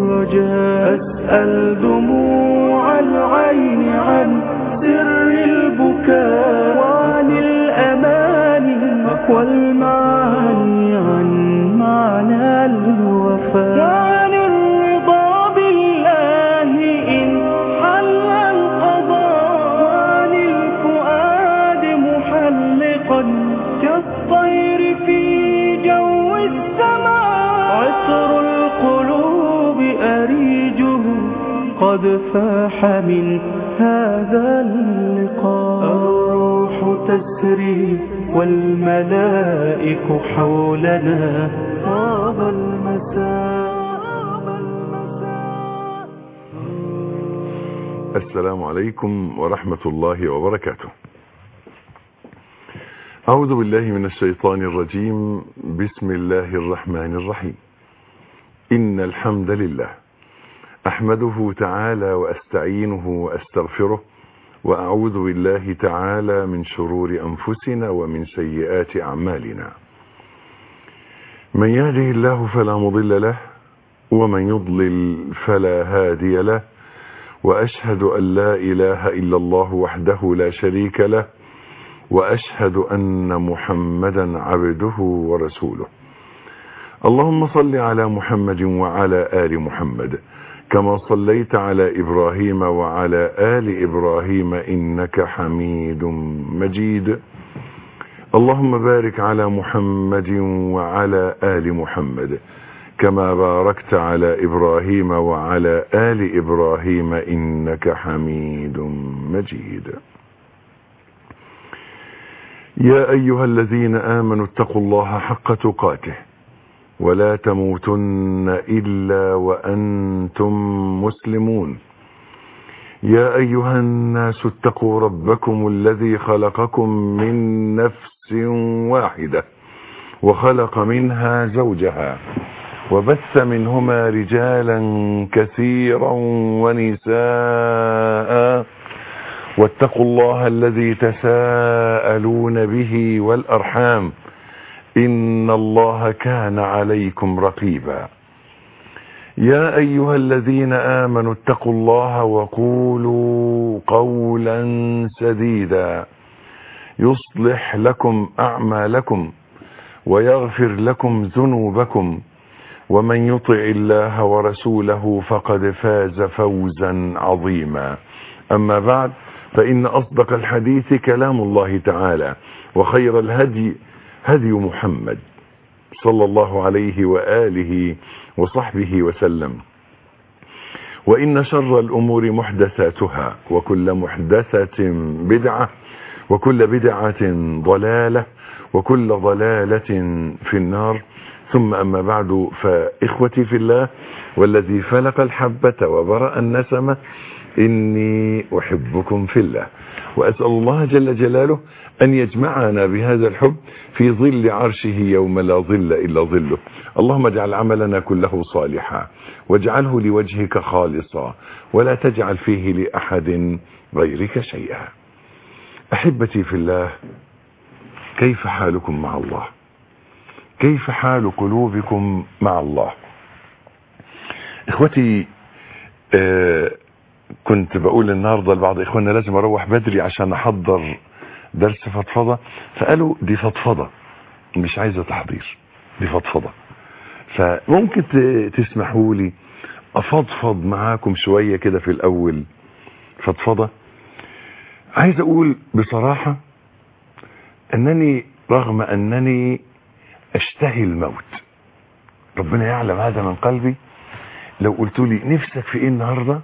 رجاء أسأل دموع العين عن سر البكاء وعن الأماني والمعاني عن معنى الوفاء وعن الرضا بالله إن حل القضاء وعن الفؤاد محلقا كالطير في جو السماء عطر القلوب أريجه قد فاح من هذا اللقاء الروح تسري والملائك حولنا طاب المساء. السلام عليكم ورحمة الله وبركاته. أعوذ بالله من الشيطان الرجيم. بسم الله الرحمن الرحيم. إن الحمد لله أحمده تعالى وأستعينه وأستغفره وأعوذ بالله تعالى من شرور أنفسنا ومن سيئات أعمالنا. من يهده الله فلا مضل له ومن يضلل فلا هادي له، وأشهد أن لا إله إلا الله وحده لا شريك له، وأشهد أن محمدا عبده ورسوله. اللهم صل على محمد وعلى آل محمد كما صليت على إبراهيم وعلى آل إبراهيم إنك حميد مجيد. اللهم بارك على محمد وعلى آل محمد كما باركت على إبراهيم وعلى آل إبراهيم إنك حميد مجيد. يا أيها الذين آمنوا اتقوا الله حق تقاته ولا تموتن إلا وأنتم مسلمون. يا أيها الناس اتقوا ربكم الذي خلقكم من نفس واحدة وخلق منها زوجها وبث منهما رجالا كثيرا ونساء، واتقوا الله الذي تساءلون به والأرحام إن الله كان عليكم رقيبا. يا أيها الذين آمنوا اتقوا الله وقولوا قولا سديدا يصلح لكم أعمالكم ويغفر لكم ذنوبكم، ومن يطع الله ورسوله فقد فاز فوزا عظيما. أما بعد، فإن أصدق الحديث كلام الله تعالى، وخير الهدي هدي محمد صلى الله عليه وآله وصحبه وسلم، وإن شر الأمور محدثاتها، وكل محدثة بدعة، وكل بدعة ضلالة، وكل ضلالة في النار. ثم أما بعد، فإخوتي في الله والذي فلق الحبة وبرأ النسمة، إني أحبكم في الله، وأسأل الله جل جلاله أن يجمعنا بهذا الحب في ظل عرشه يوم لا ظل إلا ظله. اللهم اجعل عملنا كله صالحا واجعله لوجهك خالصا ولا تجعل فيه لأحد غيرك شيئا. أحبتي في الله، كيف حالكم مع الله؟ كيف حال قلوبكم مع الله؟ إخوتي، كنت بقول النهاردة لبعض إخواننا لازم أروح بدري عشان أحضر درس فضفضة، فقالوا دي فضفضة مش عايزة تحضير، دي فضفضة، فممكن تسمحوا لي أفضفض معاكم شوية كده في الأول فضفضة. عايز أقول بصراحة أنني رغم أنني أشتهي الموت، ربنا يعلم هذا من قلبي، لو قلت لي نفسك في إيه النهاردة،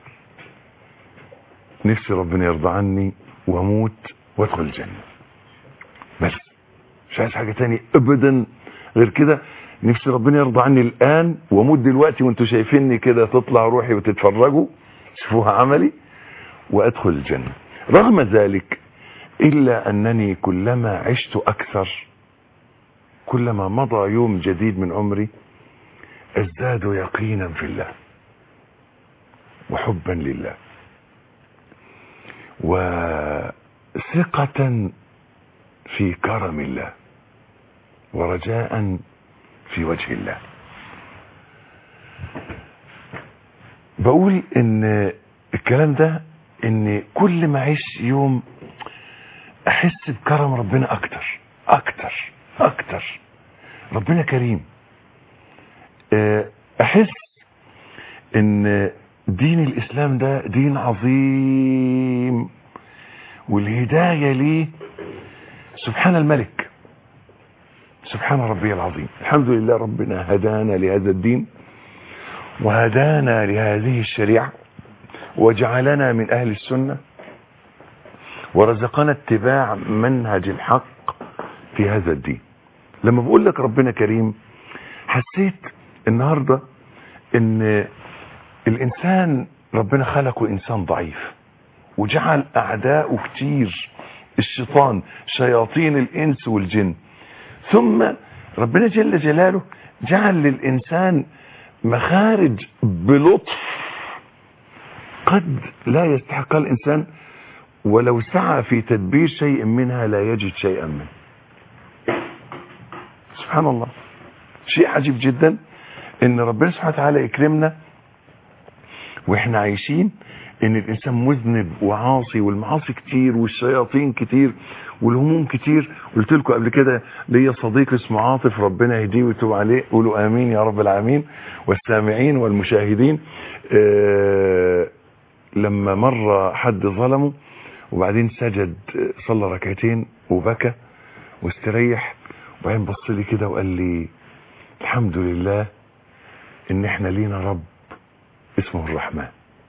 نفسي ربنا يرضى عني واموت وادخل الجنة، بس مش عايز حاجة تاني ابدا غير كده. نفسي ربنا يرضى عني الآن واموت دلوقتي وانتوا شايفيني كده، تطلع روحي وتتفرجوا شوفوها عملي، وادخل الجنة. رغم ذلك إلا أنني كلما عشت أكثر، كلما مضى يوم جديد من عمري، ازداد يقينا في الله وحبا لله وثقة في كرم الله ورجاء في وجه الله. بقول ان الكلام ده ان كل ما اعيش يوم احس بكرم ربنا اكتر اكتر اكتر. ربنا كريم. احس ان دين الاسلام ده دين عظيم، والهداية ليه سبحان الملك، سبحان ربي العظيم. الحمد لله ربنا هدانا لهذا الدين وهدانا لهذه الشريعة وجعلنا من أهل السنة ورزقنا اتباع منهج الحق في هذا الدين. لما بقول لك ربنا كريم حسيت النهاردة ان الانسان ربنا خلقه انسان ضعيف وجعل اعداؤه كتير، الشيطان، شياطين الانس والجن. ثم ربنا جل جلاله جعل للانسان مخارج بلطف قد لا يستحقها الانسان، ولو سعى في تدبير شيء منها لا يجد شيئا منه. سبحان الله، شيء عجيب جدا ان ربنا سبحانه وتعالى يكرمنا واحنا عايشين، ان الانسان مذنب وعاصي والمعاصي كتير والشياطين كتير والهموم كتير. قلت لكم قبل كده ليا صديق اسمه عاطف، ربنا يهديه ويتوب عليه، قولوا امين يا رب العالمين، والسامعين والمشاهدين. لما مر حد ظلمه وبعدين سجد، صلى ركعتين وبكى واستريح، وبعدين بص لي كده وقال لي الحمد لله ان احنا لينا رب اسمه الرحمن.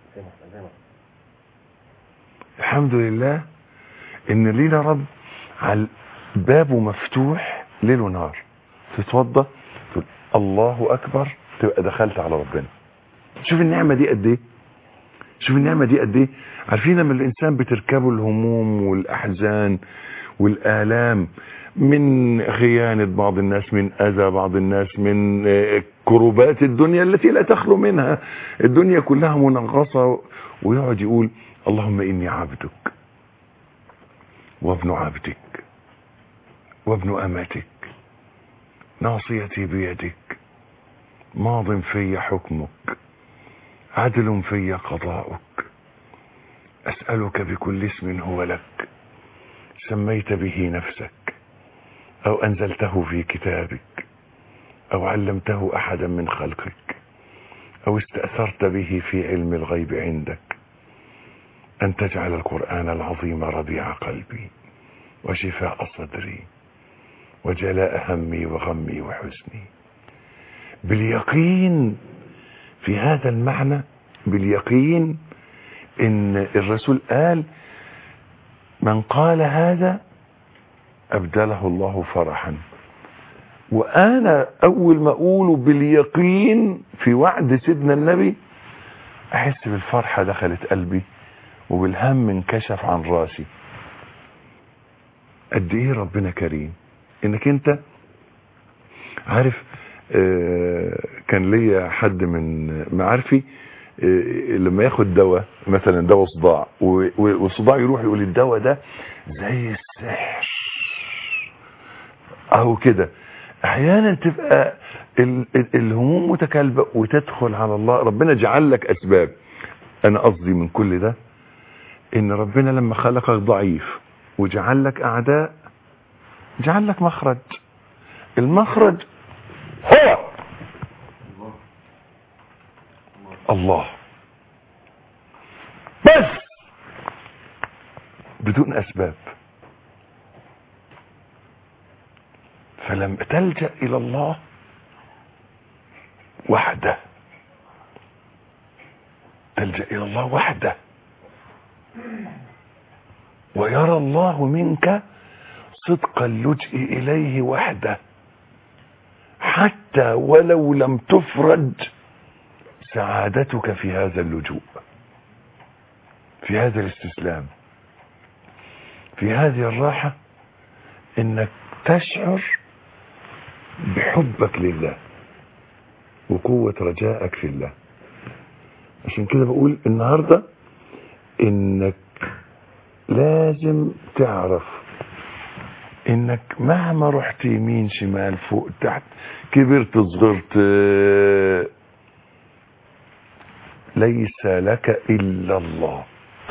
الحمد لله ان لينا رب على بابه مفتوح ليل ونهار، تتوضى تقول الله اكبر تبقى دخلت على ربنا. شوف النعمة دي قد ايه، شوف النعمة دي قد ايه. عارفين لما الانسان بتركبه الهموم والاحزان والآلام من خيانة بعض الناس، من اذى بعض الناس، من كروبات الدنيا التي لا تخلو منها، الدنيا كلها منغصة، ويقعد يقول اللهم اني عبدك وابن عبدك وابن امتك ناصيتي بيدك ماض في حكمك عدل في قضاؤك اسألك بكل اسم هو لك سميت به نفسك او انزلته في كتابك او علمته احدا من خلقك او استأثرت به في علم الغيب عندك ان تجعل القرآن العظيم ربيع قلبي وشفاء صدري وجلاء همي وغمي وحزني. باليقين في هذا المعنى، باليقين ان الرسول قال من قال هذا ابدله الله فرحا. وانا اول ما اقوله باليقين في وعد سيدنا النبي احس بالفرحة دخلت قلبي وبالهم انكشف عن راسي. قد ايه ربنا كريم. انك انت عارف، كان ليا حد من معارفي لما ياخد دواء مثلا دواء صداع والصداع يروح يقول الدواء ده زي السحر اهو كده. احيانا تبقى الهموم متكالبة وتدخل على الله. ربنا جعل لك اسباب. انا قصدي من كل ده ان ربنا لما خلقك ضعيف وجعل لك اعداء جعل لك مخرج. المخرج هو الله بس بدون اسباب. فلم تلجأ الى الله وحده، تلجأ الى الله وحده ويرى الله منك صدق اللجء اليه وحده، حتى ولو لم تفرج سعادتك في هذا اللجوء، في هذا الاستسلام، في هذه الراحة، انك تشعر بحبك لله وقوة رجائك في الله. عشان كده بقول النهاردة انك لازم تعرف انك مهما رحت يمين شمال فوق تحت كبرت صغرت ليس لك إلا الله.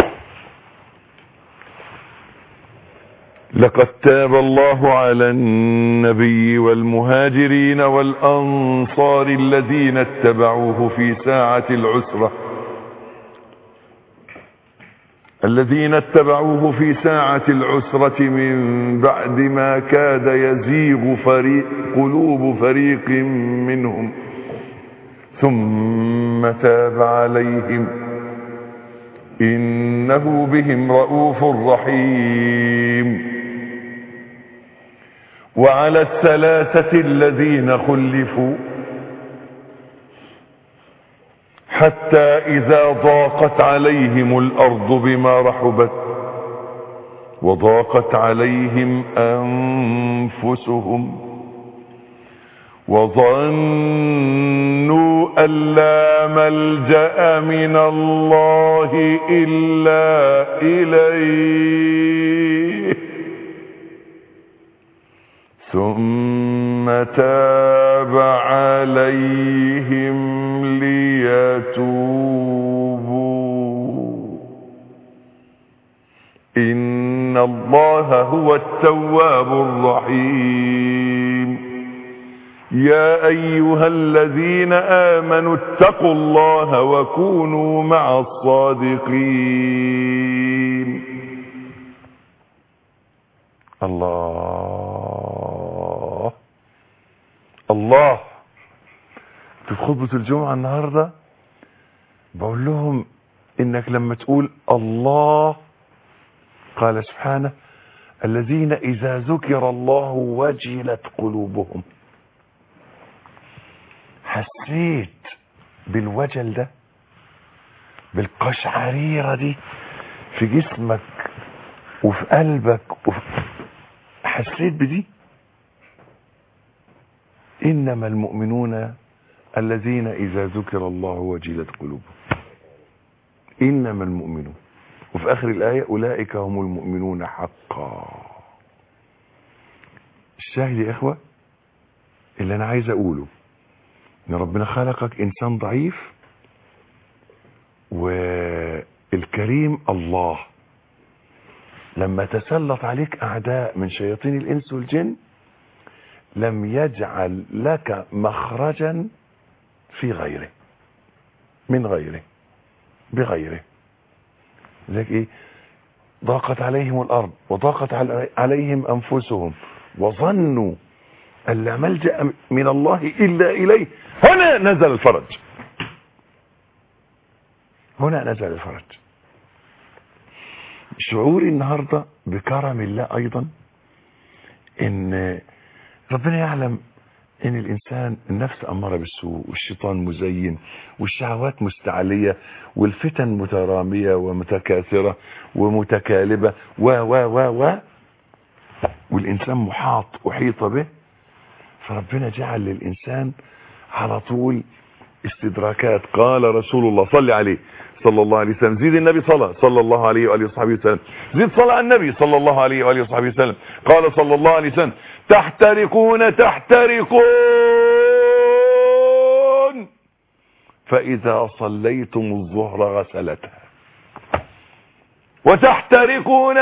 لقد تاب الله على النبي والمهاجرين والأنصار الذين اتبعوه في ساعة العسرة من بعد ما كاد يزيغ قلوب فريق منهم ثم تاب عليهم إنه بهم رؤوف رحيم. وعلى الثلاثة الذين خلفوا حتى إذا ضاقت عليهم الأرض بما رحبت وضاقت عليهم أنفسهم وظنوا أن لا ملجأ من الله إلا إليه ثم تاب عليهم ليتوبوا إن الله هو التواب الرحيم. يا أيها الذين آمنوا اتقوا الله وكونوا مع الصادقين. الله في خطبة الجمعة النهاردة بقول لهم إنك لما تقول الله، قال سبحانه الذين إذا ذكر الله وجلت قلوبهم. حسيت بالوجل ده، بالقشعريرة دي في جسمك وفي قلبك حسيت بدي؟ إنما المؤمنون الذين إذا ذكر الله وجلت قلوبهم. إنما المؤمنون. وفي آخر الآية أولئك هم المؤمنون حقا. الشاهد يا إخوة اللي أنا عايز أقوله إن ربنا خلقك إنسان ضعيف، والكريم الله لما تسلط عليك أعداء من شياطين الإنس والجن لم يجعل لك مخرجا في غيره، من غيره، بغيره. ذلك إيه؟ ضاقت عليهم الأرض وضاقت عليهم أنفسهم وظنوا أن لا ملجأ من الله إلا إليه. هنا نزل الفرج، هنا نزل الفرج. شعوري النهاردة بكرم الله أيضا إن ربنا يعلم إن الإنسان النفس أمارة بالسوء والشيطان مزين والشهوات مستعلية والفتن مترامية ومتكاثرة ومتكالبة والإنسان أحيط به. فربنا جعل للإنسان على طول استدراكات. قال رسول الله صلى عليه صلى الله عليه وسلم، زيد النبي صلى الله عليه وآله وصحبه وسلم، زيد صلى على النبي صلى الله عليه وآله وصحبه وسلم. قال صلى الله عليه وسلم تحترقون فإذا صليتم الظهر غسلتها، وتحترقون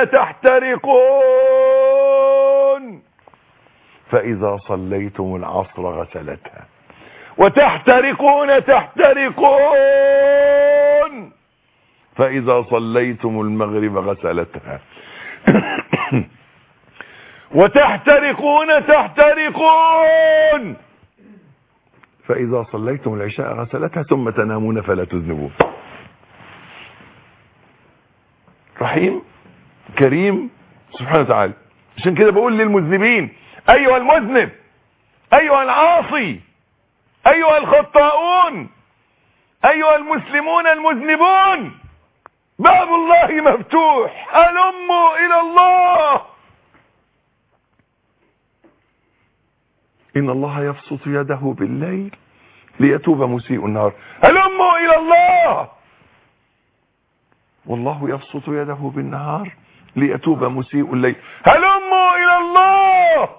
فإذا صليتم العصر غسلتها، وتحترقون فإذا صليتم المغرب غسلتها، وتحترقون فإذا صليتم العشاء غسلتها، ثم تنامون فلا تذنبون. رحيم كريم سبحانه وتعالى. عشان كده بقول للمذنبين أيها المذنب، أيها العاصي، أيها الخطاؤون، أيها المسلمون المذنبون، باب الله مفتوح، هلموا إلى الله. إن الله يبسط يده بالليل ليتوب مسيء النهار، هلموا إلى الله. والله يبسط يده بالنهار ليتوب مسيء الليل، هلموا إلى الله.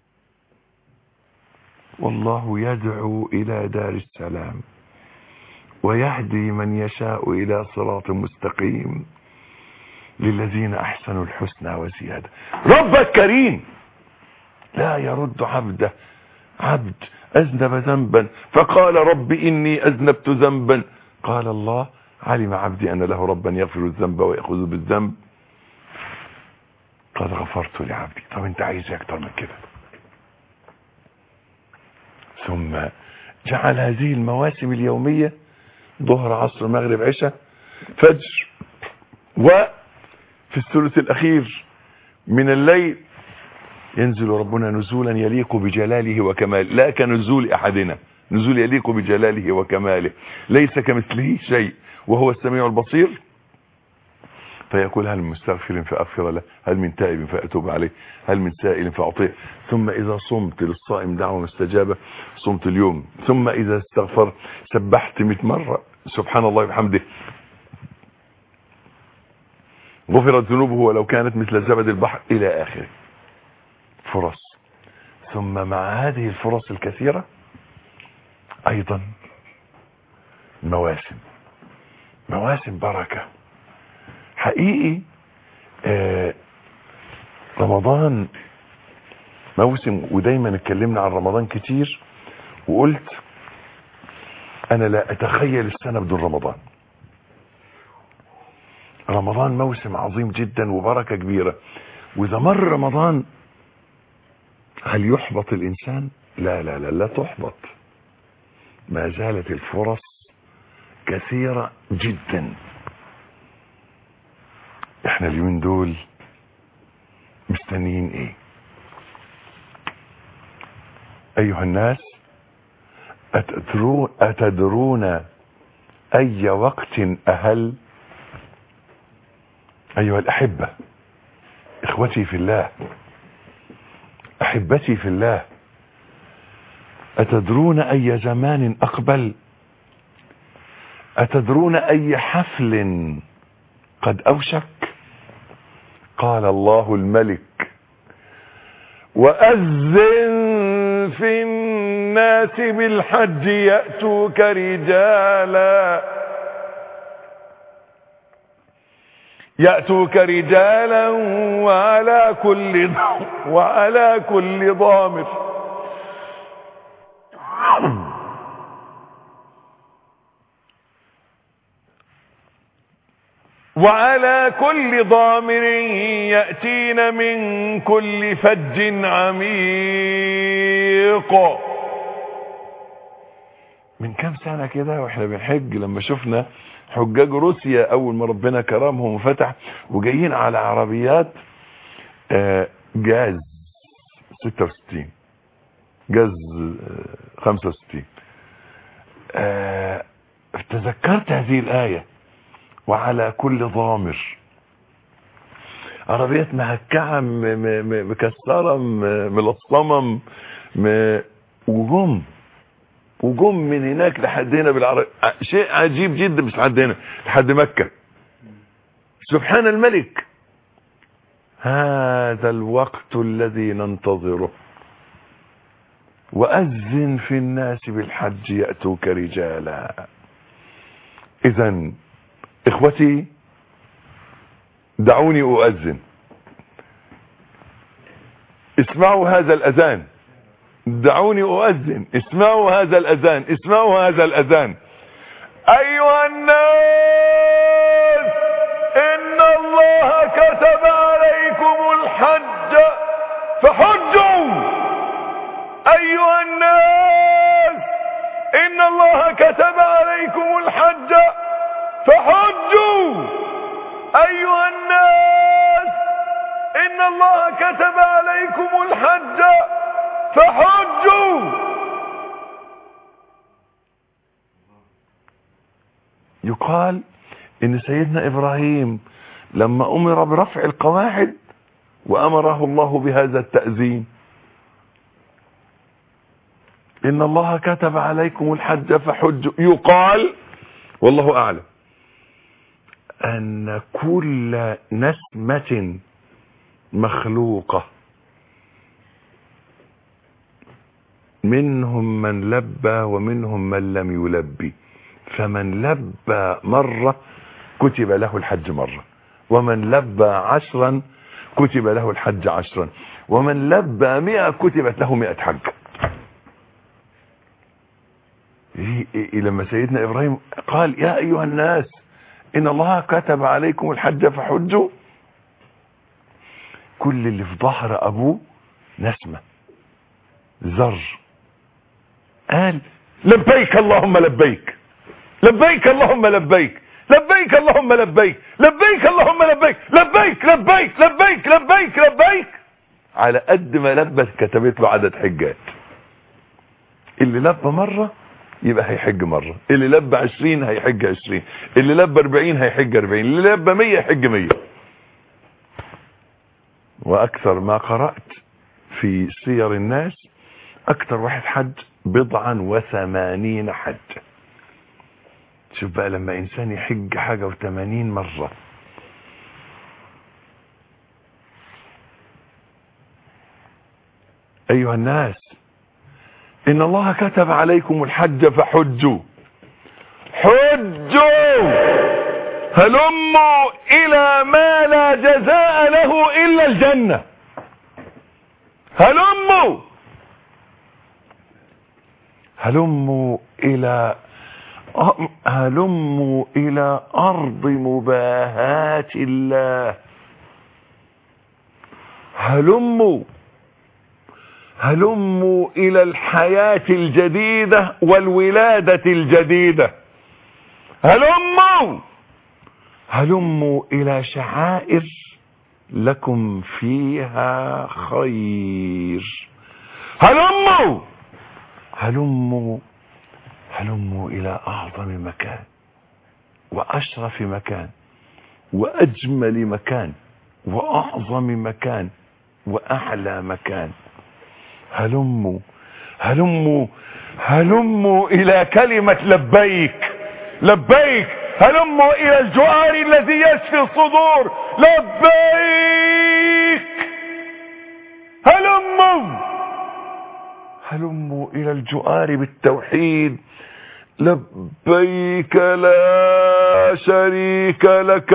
والله يدعو إلى دار السلام ويهدي من يشاء إلى صراط مستقيم للذين أحسنوا الحسنى وزيادة. ربك كريم لا يرد عبده. عبد أذنب ذنبا فقال رب إني أذنبت ذنبا، قال الله علم عبدي أن له ربا يغفر الذنب ويأخذ بالذنب قد غفرت لعبدي. طب انت عايز اكتر من كده؟ ثم جعل هذه المواسم اليومية ظهر عصر مغرب عشاء فجر، وفي الثلث الأخير من الليل ينزل ربنا نزولا يليق بجلاله وكماله، لا كنزول أحدنا، نزول يليق بجلاله وكماله، ليس كمثله شيء وهو السميع البصير. فيقول هل من مستغفر فأغفر له، هل من تائب فأتوب عليه، هل من سائل فأعطيه. ثم إذا صمت للصائم دعوة مستجابة صمت اليوم. ثم إذا استغفر سبحت 100 مرة سبحان الله وبحمده غفرت ذنوبه ولو كانت مثل زبد البحر إلى آخره. فرص. ثم مع هذه الفرص الكثيرة أيضا مواسم بركة حقيقي. رمضان موسم، ودايما اتكلمنا عن رمضان كتير وقلت انا لا اتخيل السنة بدون رمضان. رمضان موسم عظيم جدا وبركة كبيرة، واذا مر رمضان هل يحبط الانسان؟ لا لا لا لا تحبط، ما زالت الفرص كثيرة جدا. احنا اليومين دول مستنيين ايه؟ ايها الناس اتدرون اي وقت اهل؟ ايها الاحبة، اخوتي في الله، احبتي في الله، اتدرون اي زمان اقبل؟ اتدرون اي حفل قد اوشك؟ قال الله الملك وأذن في الناس بالحج يأتوك رجالا وعلى كل ضامر يأتين من كل فج عميق. من كام سنة كده واحنا بنحج لما شفنا حجاج روسيا اول ما ربنا كرمهم وفتح وجايين على عربيات جاز 66 جاز 65 تذكرت هذه الآية وعلى كل ضامر. عربيات مهكعة مكسرة ملصمة وجم من هناك لحد هنا بالعربية. شيء عجيب جدا، مش لحد هنا لحد مكة. سبحان الملك. هذا الوقت الذي ننتظره. وأذن في الناس بالحج يأتوك رجالا. إذن إخوتي دعوني أؤذن، اسمعوا هذا الأذان. دعوني أؤذن، اسمعوا هذا الأذان، اسمعوا هذا الأذان. أيها الناس إن الله كتب عليكم الحج فحجوا. أيها الناس إن الله كتب عليكم الحج فحجوا. أيها الناس إن الله كتب عليكم الحج فحجوا. يقال إن سيدنا إبراهيم لما أمر برفع القواعد وأمره الله بهذا التأذين، إن الله كتب عليكم الحج فحجوا، يقال والله أعلم أن كل نسمة مخلوقة منهم من لبى ومنهم من لم يلبي، فمن لبى مرة كتب له الحج مرة، ومن لبى 10 كتب له الحج 10، ومن لبى 100 كتبت له 100 حج. لما سيدنا إبراهيم قال يا أيها الناس إن الله كتب عليكم الحج فحجوا، كل اللي في ظهر أبوه نسمة زر قال لبيك اللهم لبيك، لبيك اللهم لبيك، لبيك اللهم لبيك، لبيك اللهم لبيك، لبيك لبيك لبيك لبيك لبيك. على قد ما لبت كتبت له عدد حجات. اللي لبى مرة يبقى هيحج مرة، اللي لبى 20 هيحج 20، اللي لبى 40 هيحج 40، اللي لبى 100 يحج 100. واكثر ما قرأت في سير الناس اكثر واحد حج 80 حج. شوف بقى لما انسان يحج حاجة و80 مرة. ايها الناس ان الله كتب عليكم الحج فحجوا، حجوا هلموا الى ما لا جزاء له الا الجنة. هلموا هلموا الى ارض مباهات الله. هلموا الى الحياة الجديدة والولادة الجديدة. هلموا الى شعائر لكم فيها خير. هلموا الى اعظم مكان واشرف مكان واجمل مكان واعظم مكان واعلى مكان. هلموا الى كلمة لبيك لبيك. هلموا الى الجوار الذي يشفي الصدور. لبيك. هلموا الى الجوار بالتوحيد. لبيك لا شريك لك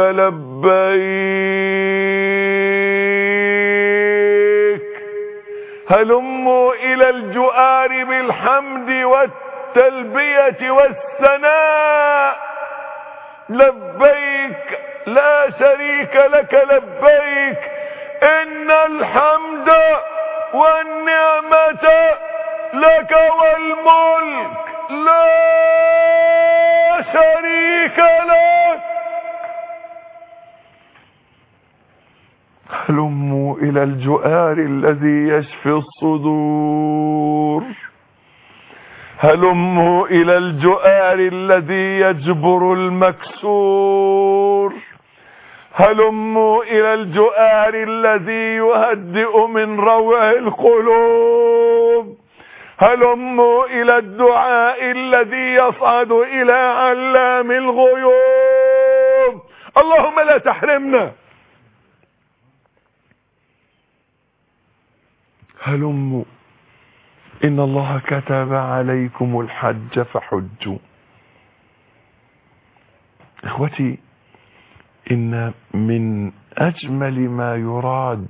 لبيك. هلموا الى الجوار بالحمد والتلبية والثناء. لبيك لا شريك لك لبيك. ان الحمد والنعمة لك والملك لا شريك لك. هلموا الى الجوار الذي يشفي الصدور. هلموا الى الجوار الذي يجبر المكسور. هلموا الى الجوار الذي يهدئ من روع القلوب. هلموا الى الدعاء الذي يصعد الى علام الغيوب. اللهم لا تحرمنا. هلموا ان الله كتب عليكم الحج فحجوا. اخوتي، ان من اجمل ما يراد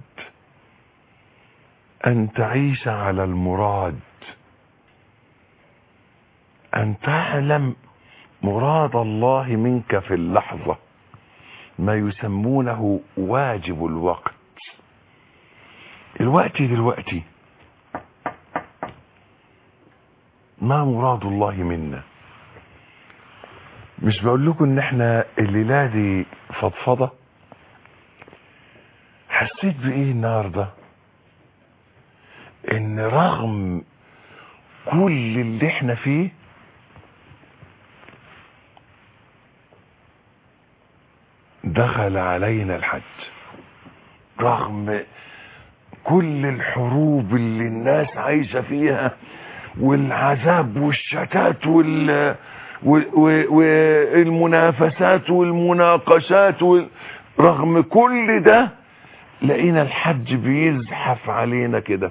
ان تعيش على المراد، ان تعلم مراد الله منك في اللحظة، ما يسمونه واجب الوقت. دلوقتي ما مراد الله منا؟ مش بقول لكم ان احنا الليلة دي فضفضة؟ حسيت بايه النهاردة؟ ان رغم كل اللي احنا فيه دخل علينا الحج، رغم كل الحروب اللي الناس عايشة فيها والعذاب والشتات والمنافسات والمناقشات رغم كل ده لقينا الحج بيزحف علينا كده.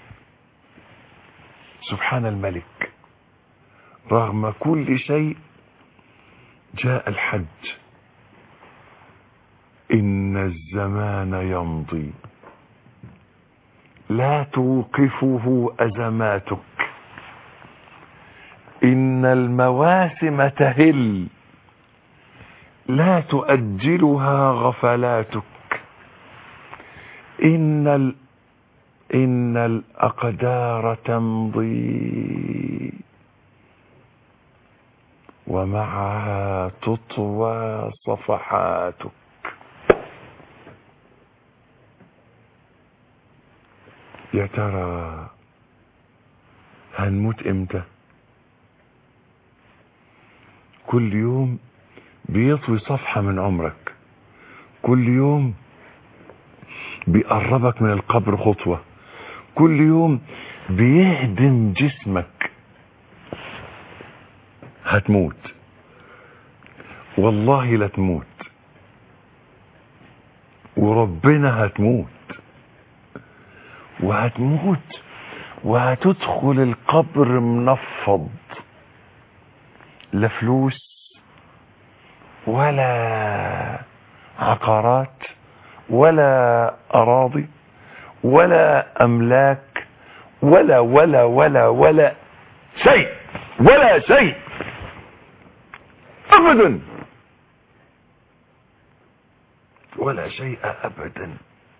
سبحان الملك، رغم كل شيء جاء الحج. إن الزمان يمضي لا توقفه أزماتك، إن المواسم تهل لا تؤجلها غفلاتك، إن الأقدار تمضي ومعها تطوى صفحاتك. يا ترى هنموت امتى؟ كل يوم بيطوي صفحة من عمرك، كل يوم بيقربك من القبر خطوة، كل يوم بيهدم جسمك. هتموت والله لا تموت، وربنا هتموت، وهتموت وهتدخل القبر منفض، لا فلوس ولا عقارات ولا أراضي ولا أملاك ولا ولا ولا ولا شيء، ولا شيء أبدا، ولا شيء أبدا.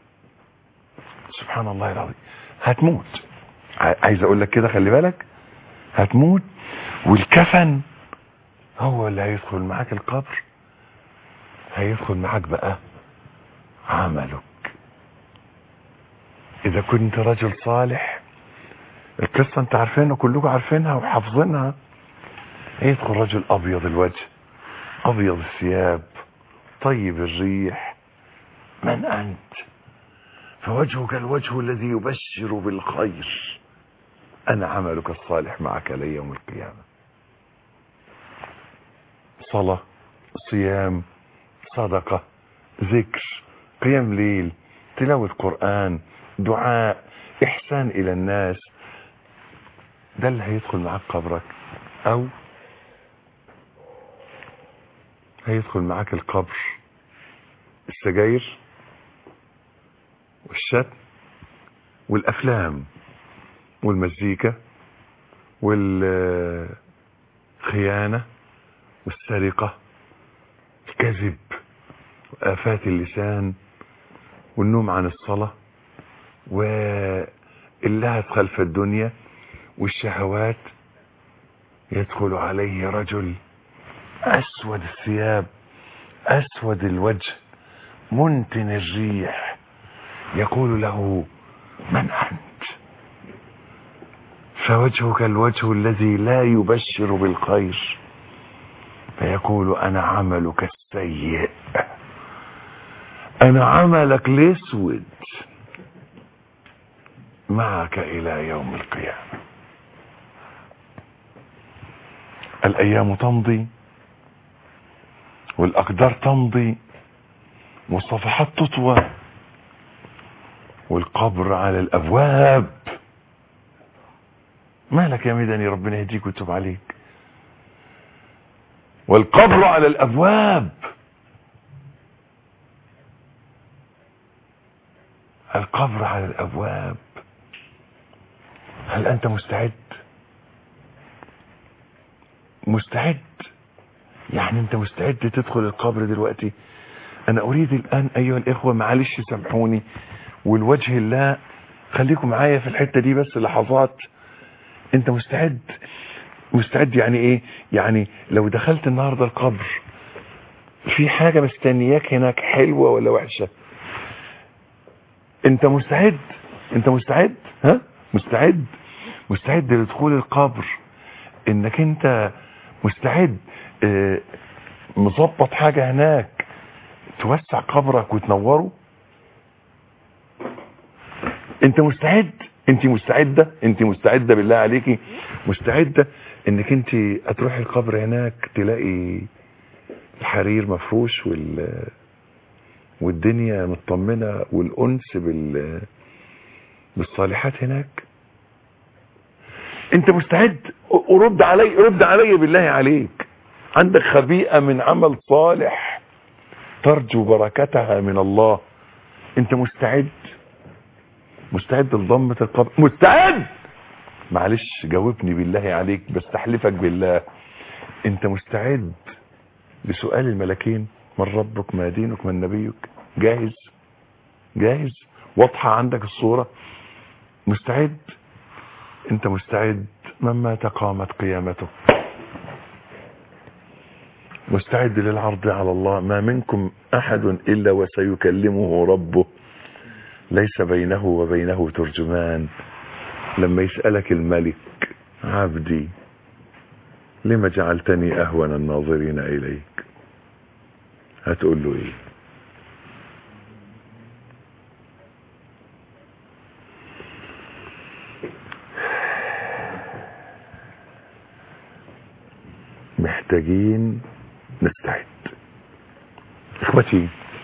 سبحان الله العظيم. هتموت، عايز أقول لك كده، خلي بالك، هتموت والكفن هو اللي هيدخل معاك القبر، هيدخل معاك بقى عملك. إذا كنت رجل صالح، القصة انت عارفينها كلكم عارفينها وحافظينها، هيدخل رجل أبيض الوجه أبيض الثياب طيب الريح. من أنت؟ فوجهك الوجه الذي يبشر بالخير، أنا عملك الصالح معك ليوم القيامة. صلاة، صيام، صدقة، ذكر، قيام ليل، تلاوة قرآن، دعاء، إحسان إلى الناس، ده اللي هيدخل معك قبرك. أو هيدخل معك القبر السجاير والشتم والأفلام والمزيكا والخيانة والسرقة، الكذب وآفات اللسان والنوم عن الصلاة واللهث خلف الدنيا والشهوات. يدخل عليه رجل أسود الثياب أسود الوجه منتن الريح، يقول له: من أنت؟ فوجهك الوجه الذي لا يبشر بالخير، فيقول: أنا عملك السيء، أنا عملك الأسود معك إلى يوم القيامة. الأيام تمضي والأقدار تمضي والصفحات تطوى والقبر على الأبواب. مالك يا مدني؟ ربنا يهديك ويتوب عليك. والقبر على الأبواب، القبر على الأبواب. هل أنت مستعد؟ مستعد؟ يعني أنت مستعد تدخل القبر دلوقتي؟ أنا أريد الآن أيها الإخوة، معلش سامحوني والوجه الله، خليكم معايا في الحتة دي بس لحظات. أنت مستعد؟ مستعد يعني إيه؟ يعني لو دخلت النهاردة القبر في حاجة مستنياك هناك حلوة ولا وحشة؟ أنت مستعد؟ أنت مستعد؟ ها؟ مستعد؟ مستعد لدخول القبر؟ إنك أنت مستعد مظبط حاجة هناك توسع قبرك وتنوره؟ انت مستعد؟ انت مستعدة؟ انت مستعدة بالله عليكي؟ مستعدة انك انت هتروحي القبر هناك تلاقي الحرير مفروش والدنيا مطمنة والأنس بالصالحات هناك؟ انت مستعد؟ رد علي بالله عليك. عندك خبيئة من عمل صالح ترجو بركتها من الله، انت مستعد لضمة القبر؟ مستعد؟ معلش جاوبني بالله عليك، بستحلفك بالله، انت مستعد لسؤال الملكين؟ من ربك، ما دينك، من نبيك؟ جاهز؟ واضحة عندك الصورة؟ مستعد؟ انت مستعد؟ من مات قامت قيامته، مستعد للعرض على الله. ما منكم احد الا وسيكلمه ربه ليس بينه وبينه ترجمان. لما يسألك الملك عبدي لما جعلتني اهون الناظرين اليك، هتقول له ايه؟ محتاجين نستعد. اخوتي،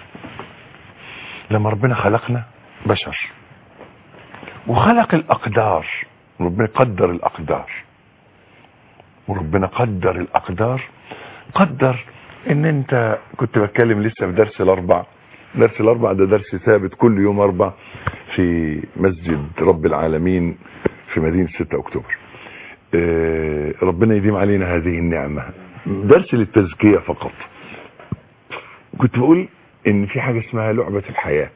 لما ربنا خلقنا بشر وخلق الاقدار، ربنا قدر الاقدار، وربنا قدر الاقدار، قدر ان انت، كنت بتكلم لسه في درس الاربع ده درس ثابت كل يوم اربع في مسجد رب العالمين في مدينة 6 اكتوبر. ربنا يديم علينا هذه النعمة، درس للتزكية فقط. كنت بقول ان في حاجة اسمها لعبة الحياة.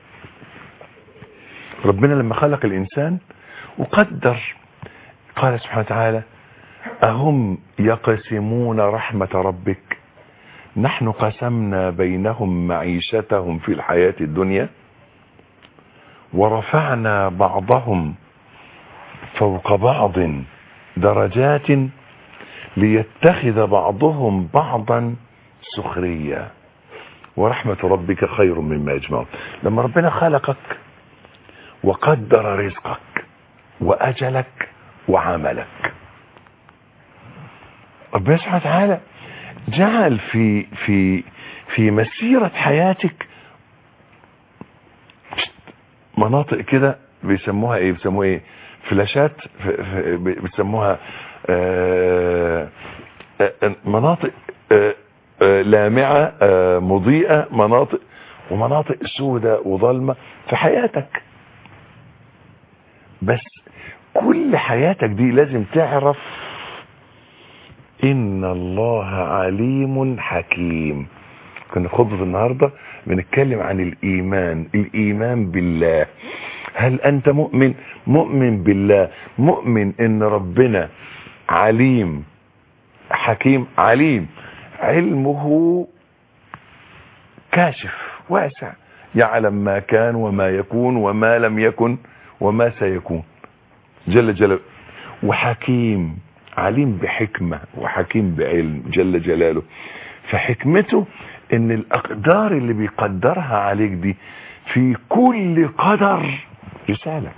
ربنا لما خلق الانسان وقدر، قال سبحانه وتعالى: اهم يقسمون رحمة ربك نحن قسمنا بينهم معيشتهم في الحياة الدنيا ورفعنا بعضهم فوق بعض درجات ليتخذ بعضهم بعضا سخريا ورحمة ربك خير مما يجمعون. لما ربنا خلقك وقدر رزقك وأجلك وعملك، ربنا سبحانه وتعالى جعل في مسيرة حياتك مناطق كده بيسموها ايه؟ فلاشات، بيسموها مناطق لامعة مضيئة، ومناطق سودة وظلمة في حياتك. بس كل حياتك دي لازم تعرف ان الله عليم حكيم. كنا خطبة النهاردة بنتكلم عن الايمان بالله. هل انت مؤمن بالله، مؤمن ان ربنا عليم حكيم؟ عليم، علمه كاشف واسع، يعلم ما كان وما يكون وما لم يكن وما سيكون جل جلاله. وحكيم، عليم بحكمة وحكيم بعلم جل جلاله. فحكمته ان الاقدار اللي بيقدرها عليك دي في كل قدر رسالة.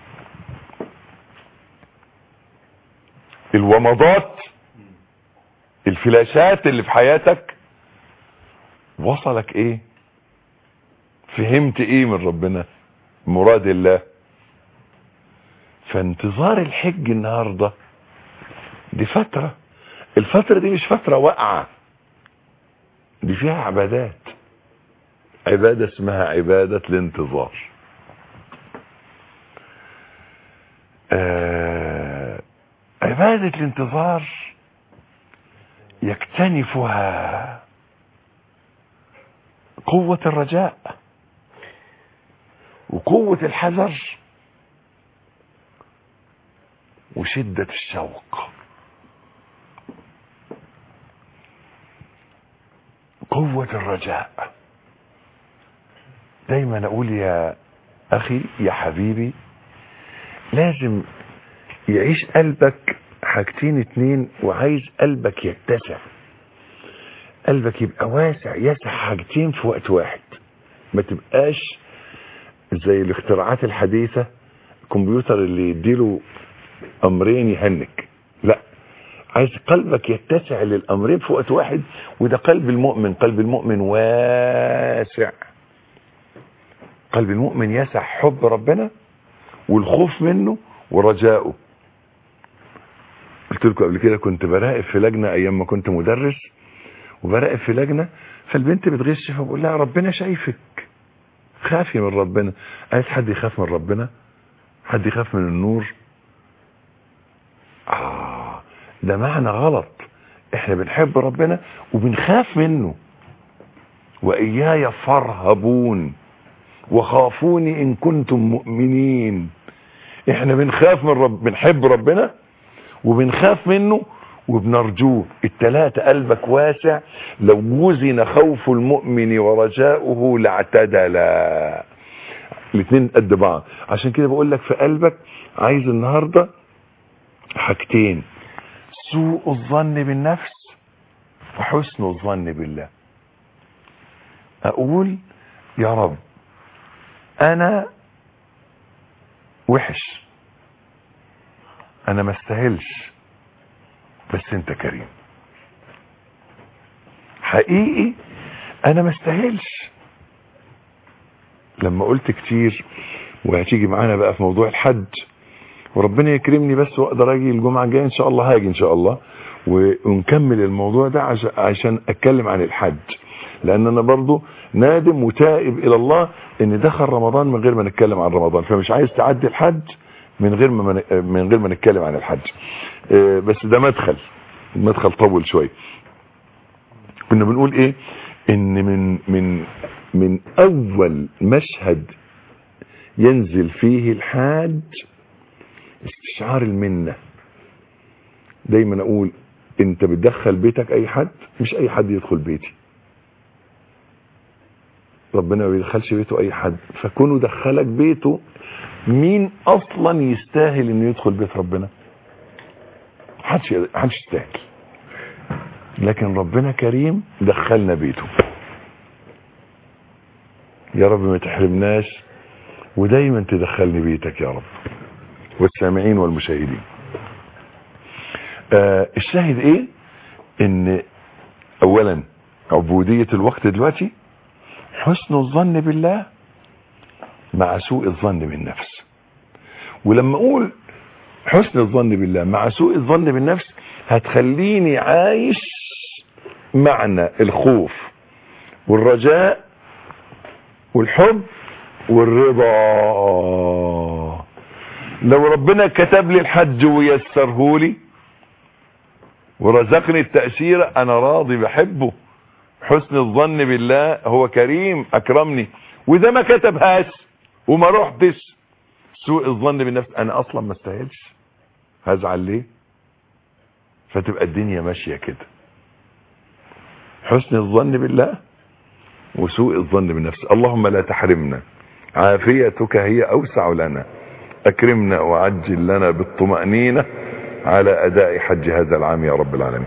الومضات، الفلاشات اللي في حياتك وصلك ايه؟ فهمت ايه من ربنا؟ مراد الله. فانتظار الحج النهاردة دي فترة، الفترة دي مش فترة واقعة، دي فيها عبادات، عبادة اسمها عبادة الانتظار. عبادة الانتظار يكتنفها قوة الرجاء وقوة الحذر وشدة الشوق. قوة الرجاء، دايما اقول يا اخي يا حبيبي، لازم يعيش قلبك حاجتين اتنين، وعايز قلبك يتسع، قلبك يبقى واسع يسع حاجتين في وقت واحد. ما تبقاش زي الاختراعات الحديثة، الكمبيوتر اللي يديله امرين يهنك. لا، عايز قلبك يتسع للامرين في وقت واحد، وده قلب المؤمن. قلب المؤمن واسع، قلب المؤمن يسع حب ربنا والخوف منه ورجاؤه. قلت لكم قبل كده كنت براقب في لجنة ايام ما كنت مدرس، وبراقب في لجنة، فالبنت بتغش، فبقول لها ربنا شايفك، خافي من ربنا. قالت حد يخاف من ربنا؟ حد يخاف من النور؟ ده معنى غلط. احنا بنحب ربنا وبنخاف منه. وإياي فارهبون وخافوني إن كنتم مؤمنين. احنا بنخاف من بنحب ربنا وبنخاف منه وبنرجوه. التلاتة قلبك واسع. لو وزن خوف المؤمن ورجاؤه لاعتدلا. الاثنين قد بعض. عشان كده بقول لك في قلبك عايز النهاردة حاجتين: سوء الظن بالنفس وحسن الظن بالله. اقول يا رب انا وحش، انا ما استاهلش، بس انت كريم. حقيقي انا ما استاهلش. لما قلت كتير، وهتيجي معانا بقى في موضوع الحج، وربنا يكرمني بس واقدر اجي الجمعة الجاية ان شاء الله، هاجي ان شاء الله ونكمل الموضوع ده عشان اتكلم عن الحج. لان انا برضو نادم وتائب الى الله ان دخل رمضان من غير ما نتكلم عن رمضان، فمش عايز تعدي الحج من غير ما نتكلم عن الحج. بس ده المدخل طول شوية. كنا بنقول ايه؟ ان من اول مشهد ينزل فيه الحاج استشعار المنة. دايما اقول انت بتدخل بيتك اي حد، مش اي حد يدخل بيتي. ربنا ما بيدخلش بيته اي حد، فكونه دخلك بيته، مين اصلا يستاهل انه يدخل بيت ربنا؟ محدش يستاهل. لكن ربنا كريم دخلنا بيته. يا رب ما تحرمناش، ودايما تدخلني بيتك يا رب، والسامعين والمشاهدين. الشاهد ايه؟ ان اولا عبودية الوقت دلوقتي حسن الظن بالله مع سوء الظن بالنفس. ولما اقول حسن الظن بالله مع سوء الظن بالنفس، هتخليني عايش معنى الخوف والرجاء والحب والرضا. لو ربنا كتب لي الحج ويسره لي ورزقني التأشيرة، انا راضي بحبه. حسن الظن بالله، هو كريم اكرمني. واذا ما كتبهاش وما رحتش، سوء الظن بالنفس، انا اصلا ما استاهلش، هزعل ليه؟ فتبقى الدنيا ماشية كده. حسن الظن بالله وسوء الظن بالنفس. اللهم لا تحرمنا، عافيتك هي اوسع لنا. اكرمنا وعجل لنا بالطمأنينة على اداء حج هذا العام يا رب العالمين.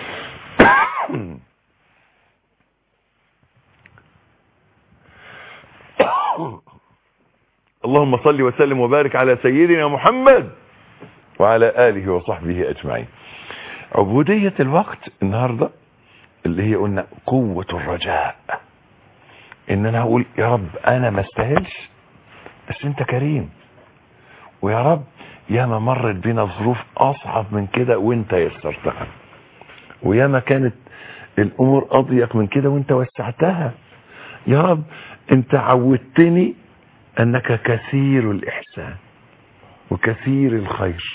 اللهم صل وسلم وبارك على سيدنا محمد وعلى آله وصحبه أجمعين. عبودية الوقت النهاردة اللي هي قلنا قوة الرجاء. ان انا اقول يا رب انا ما استاهلش، بس انت كريم. ويا رب ياما مرت بينا ظروف اصعب من كده وانت يسرتها، وياما كانت الامور اضيق من كده وانت وسعتها. يا رب انت عودتني انك كثير الاحسان وكثير الخير،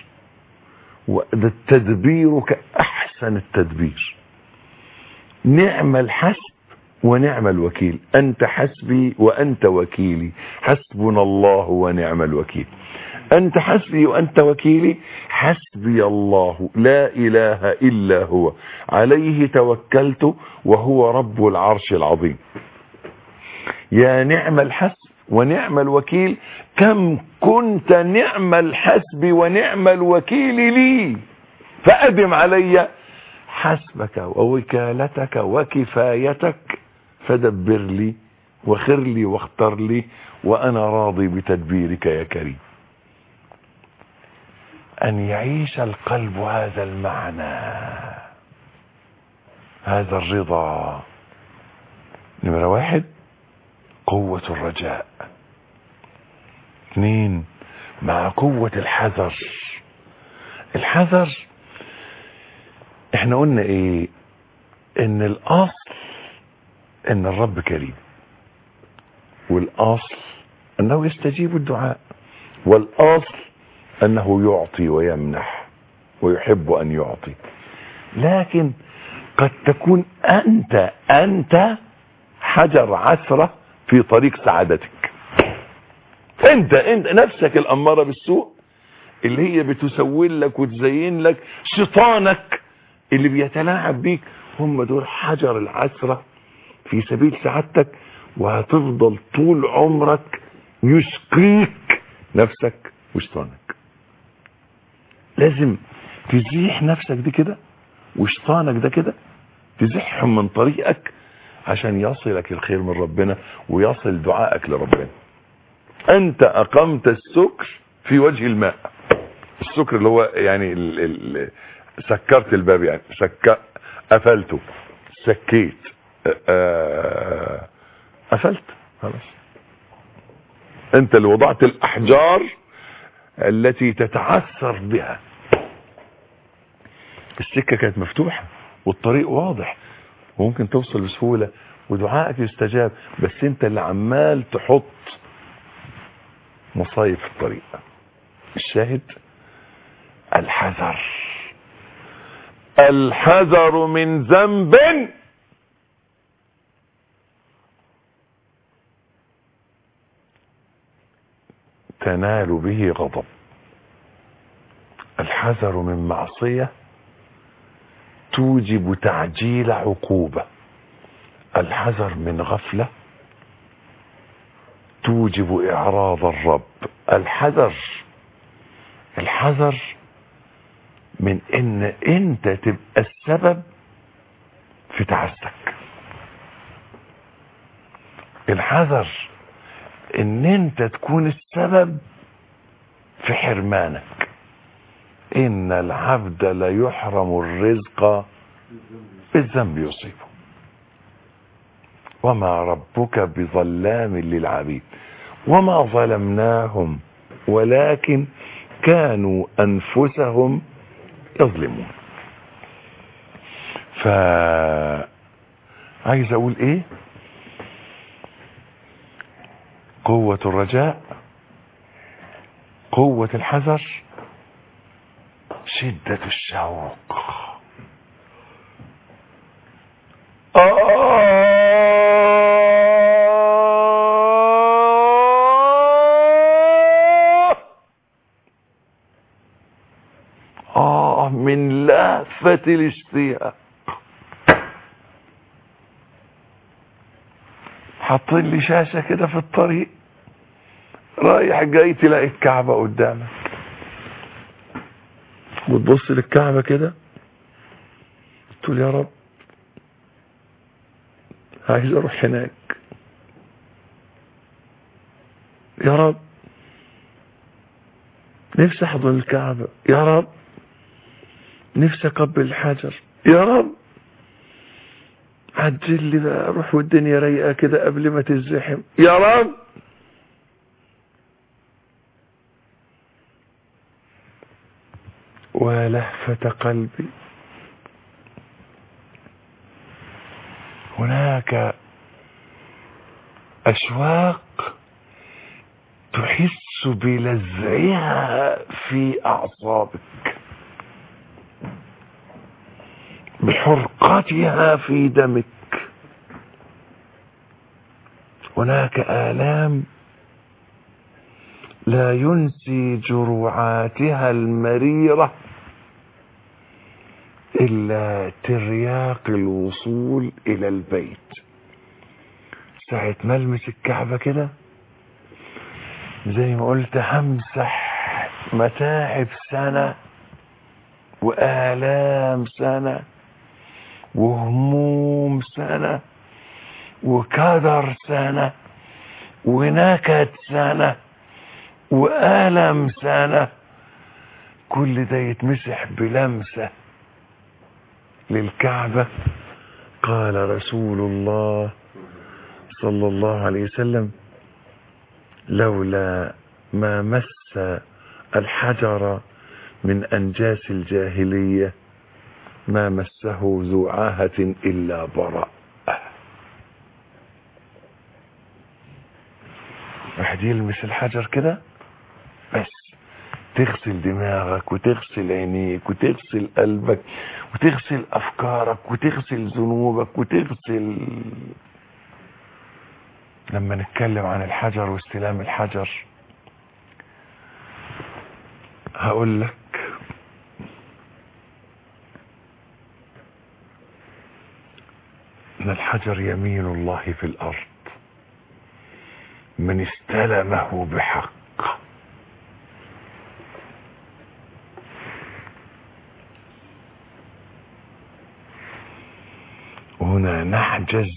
وتدبيرك احسن التدبير. نعم الحسب ونعم الوكيل. انت حسبي وانت وكيلي، حسبنا الله ونعم الوكيل. انت حسبي وانت وكيلي، حسبي الله لا اله الا هو، عليه توكلت وهو رب العرش العظيم. يا نعم الحسب ونعم الوكيل، كم كنت نعم الحسب ونعم الوكيل لي، فأدم علي حسبك ووكالتك وكفايتك، فدبر لي وخر لي واختر لي، وأنا راضي بتدبيرك يا كريم. أن يعيش القلب هذا المعنى، هذا الرضا. نمرة 1 قوة الرجاء. 2 مع قوة الحذر. الحذر احنا قلنا ايه؟ ان الاصل ان الرب كريم، والاصل انه يستجيب الدعاء، والاصل انه يعطي ويمنح ويحب ان يعطي. لكن قد تكون انت حجر عثرة في طريق سعادتك. انت نفسك الامارة بالسوء اللي هي بتسول لك وتزين لك، شيطانك اللي بيتلاعب بيك، هم دول حجر العثرة في سبيل سعادتك. وهتفضل طول عمرك يشقيك نفسك وشيطانك. لازم تزيح نفسك دي كده وشيطانك ده كده، تزيحهم من طريقك عشان يصلك الخير من ربنا ويصل دعائك لربنا. انت اقمت السكر في وجه الماء. السكر اللي هو يعني سكرت الباب، يعني قفلته، سكيت، قفلت خلاص. انت اللي وضعت الاحجار التي تتعثر بها. السكة كانت مفتوحة والطريق واضح وممكن توصل بسهولة ودعائك يستجاب، بس انت اللي عمال تحط مصايب في الطريق. الشاهد الحذر من ذنب تنال به غضب، الحذر من معصية توجب تعجيل عقوبة، الحذر من غفلة توجب إعراض الرب. الحذر من ان انت تبقى السبب في تعسك. الحذر ان انت تكون السبب في حرمانك. ان العبد لا يحرم الرزق بالذنب يصيبه وما ربك بظلام للعبيد وما ظلمناهم ولكن كانوا انفسهم يظلمون. عايز اقول ايه؟ قوة الرجاء، قوة الحذر، شدة الشوق. من لهفة الاشتياق. حاطين لي شاشة كده في الطريق، رايح جاي تلاقي الكعبة قدامك وتبص للكعبة كده تقول يا رب عايز اروح هناك، يا رب نفسي احضن الكعبة، يا رب نفسي اقبل الحجر، يا رب عجل لي بقى اروح والدنيا رايقه كده قبل ما تزحم، يا رب. ولهفة قلبي. هناك أشواق تحس بلذعها في أعصابك، بحرقتها في دمك. هناك آلام لا ينسي جروعاتها المريرة إلا ترياق الوصول إلى البيت. ساعة ملمس الكعبة كده زي ما قلت همسح متاعب سنة وآلام سنة وهموم سنة وكدر سنة ونكد سنة وألم سنة، كل ده يتمسح بلمسة للكعبة. قال رسول الله صلى الله عليه وسلم لولا ما مس الحجر من أنجاس الجاهلية ما مسه ذو عاهة إلا براء. واحد يلمس الحجر كده بس تغسل دماغك وتغسل عينيك وتغسل قلبك وتغسل أفكارك وتغسل ذنوبك وتغسل. لما نتكلم عن الحجر واستلام الحجر هقول لك ان الحجر يمين الله في الارض من استلمه بحق. وهنا نحجز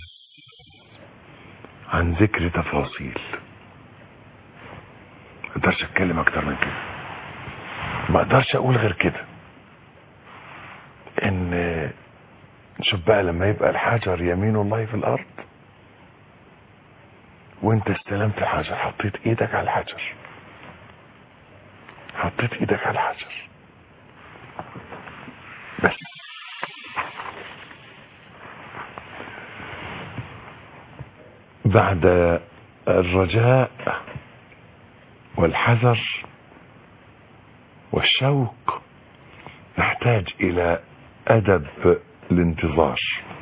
عن ذكر تفاصيل، ما اقدرش اتكلم اكتر من كده، ما اقدرش اقول غير كده. ان شوف بقى لما يبقى الحجر يمين الله في الارض وانت استلمت الحجر، حطيت ايدك على الحجر، حطيت ايدك على الحجر بس. بعد الرجاء والحذر والشوق نحتاج الى ادب الانتظار.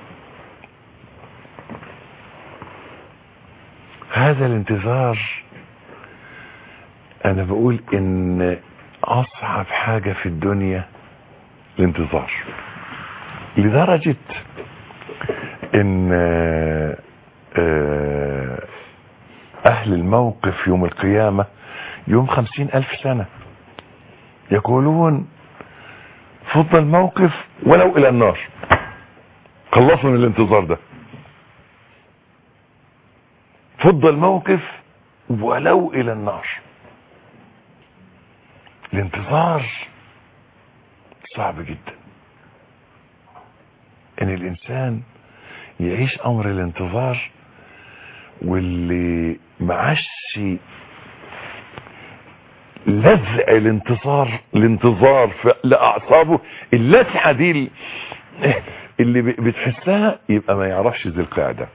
هذا الانتظار انا بقول ان اصعب حاجة في الدنيا الانتظار، لدرجة ان اهل الموقف يوم القيامة يوم 50,000 سنة يقولون فض الموقف ولو الى النار، خلصوا من الانتظار ده، فض الموقف ولو الى النار. الانتظار صعب جدا، ان الانسان يعيش امر الانتظار، واللي معاش لزق الانتظار لاعصابه اللسعه دي اللي بتحسها، يبقى ما يعرفش ذي القعده.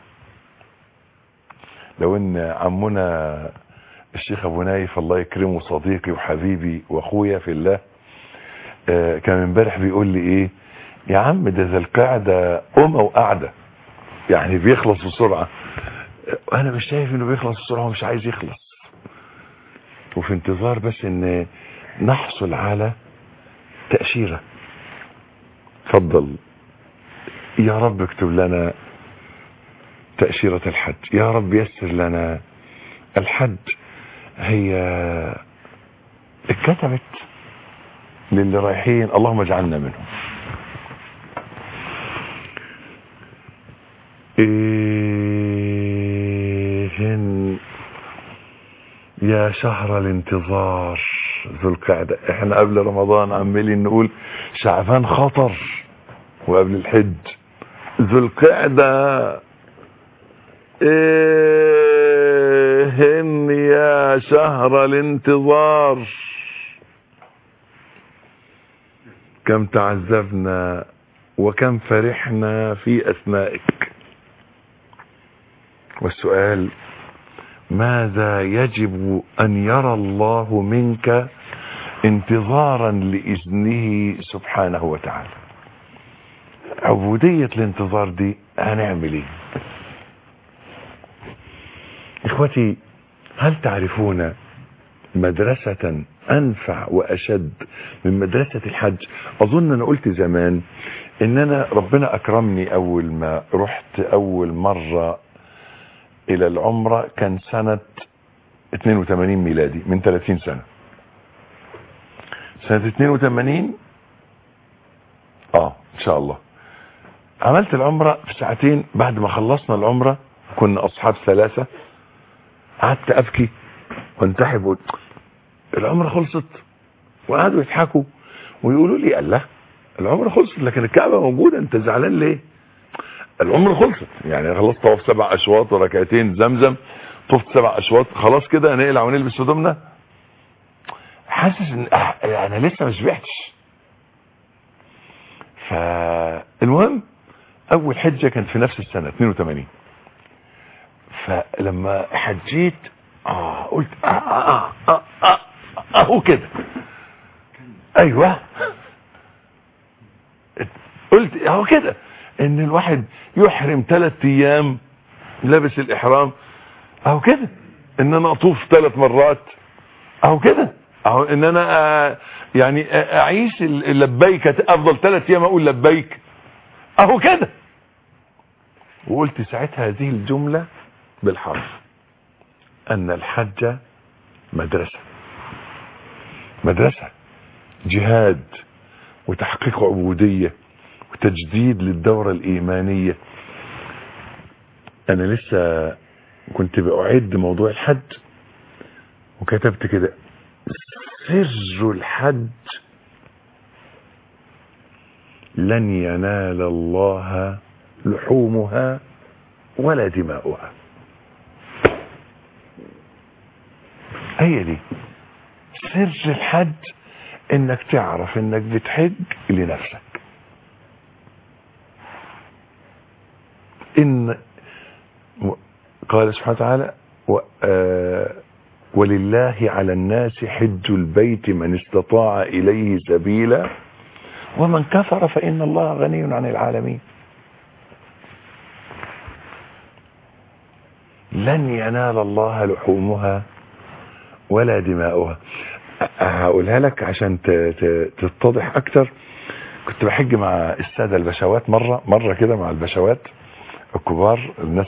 لو ان عمنا الشيخ ابو نايف الله يكرمه صديقي وحبيبي واخويا في الله كان امبارح بيقول لي ايه يا عم ده ذي القعده وقعده، يعني بيخلص بسرعه، وانا مش شايف انه بيخلص بسرعه ومش عايز يخلص، وفي انتظار بس ان نحصل على تأشيرة. اتفضل يا رب اكتب لنا تأشيرة الحج، يا رب يسر لنا الحج. هي اتكتبت للي رايحين، اللهم اجعلنا منهم. يا شهر الانتظار ذو القعدة. احنا قبل رمضان عمالين نقول شعبان خطر، وقبل الحج ذو القعدة يا شهر الانتظار. كم تعذبنا وكم فرحنا في أثنائك. والسؤال ماذا يجب أن يرى الله منك انتظارا لإذنه سبحانه وتعالى؟ عبودية الانتظار دي هنعمل ايه؟ اخوتي، هل تعرفون مدرسة انفع واشد من مدرسة الحج؟ اظن انا قلت زمان ان انا ربنا اكرمني اول ما رحت اول مرة الى العمرة كان سنة 82 ميلادي، من 30 سنة. سنة 82 ان شاء الله عملت العمرة في ساعتين. بعد ما خلصنا العمرة كنا اصحاب 3، قعدت ابكي وانتحب، العمرة خلصت، وقعدوا يضحكوا ويقولوا لي الله العمرة خلصت لكن الكعبة موجودة، انت زعلان ليه؟ العمرة خلصت، يعني خلصت طواف 7 اشواط وركعتين زمزم، طفت 7 اشواط، خلاص كده نقلع ونلبس هدومنا. حاسس ان انا لسه ما شبعتش. فالمهم اول حجة كانت في نفس السنة 82. فلما حجيت قلت اهو كده. ايوه قلت اهو كده ان الواحد يحرم 3 ايام لابس الاحرام، اهو كده ان انا اطوف 3 مرات، اهو كده اهو ان انا يعني اعيش اللبيك، افضل 3 ايام اقول لبيك، اهو كده. وقلت ساعتها هذه الجملة بالحرف ان الحج مدرسة جهاد وتحقيق عبودية وتجديد للدورة الإيمانية. أنا لسه كنت بأعد موضوع الحج وكتبت كده: سر الحج لن ينال الله لحومها ولا دماؤها. هي دي سر الحج، انك تعرف انك بتحج لنفسك. ان قال سبحانه وتعالى: ولله على الناس حج البيت من استطاع اليه سبيلا ومن كفر فان الله غني عن العالمين. لن ينال الله لحومها ولا دماؤها. هقولها لك عشان تتضح اكتر. كنت بحج مع السادة البشوات مرة كده، مع البشوات الكبار، الناس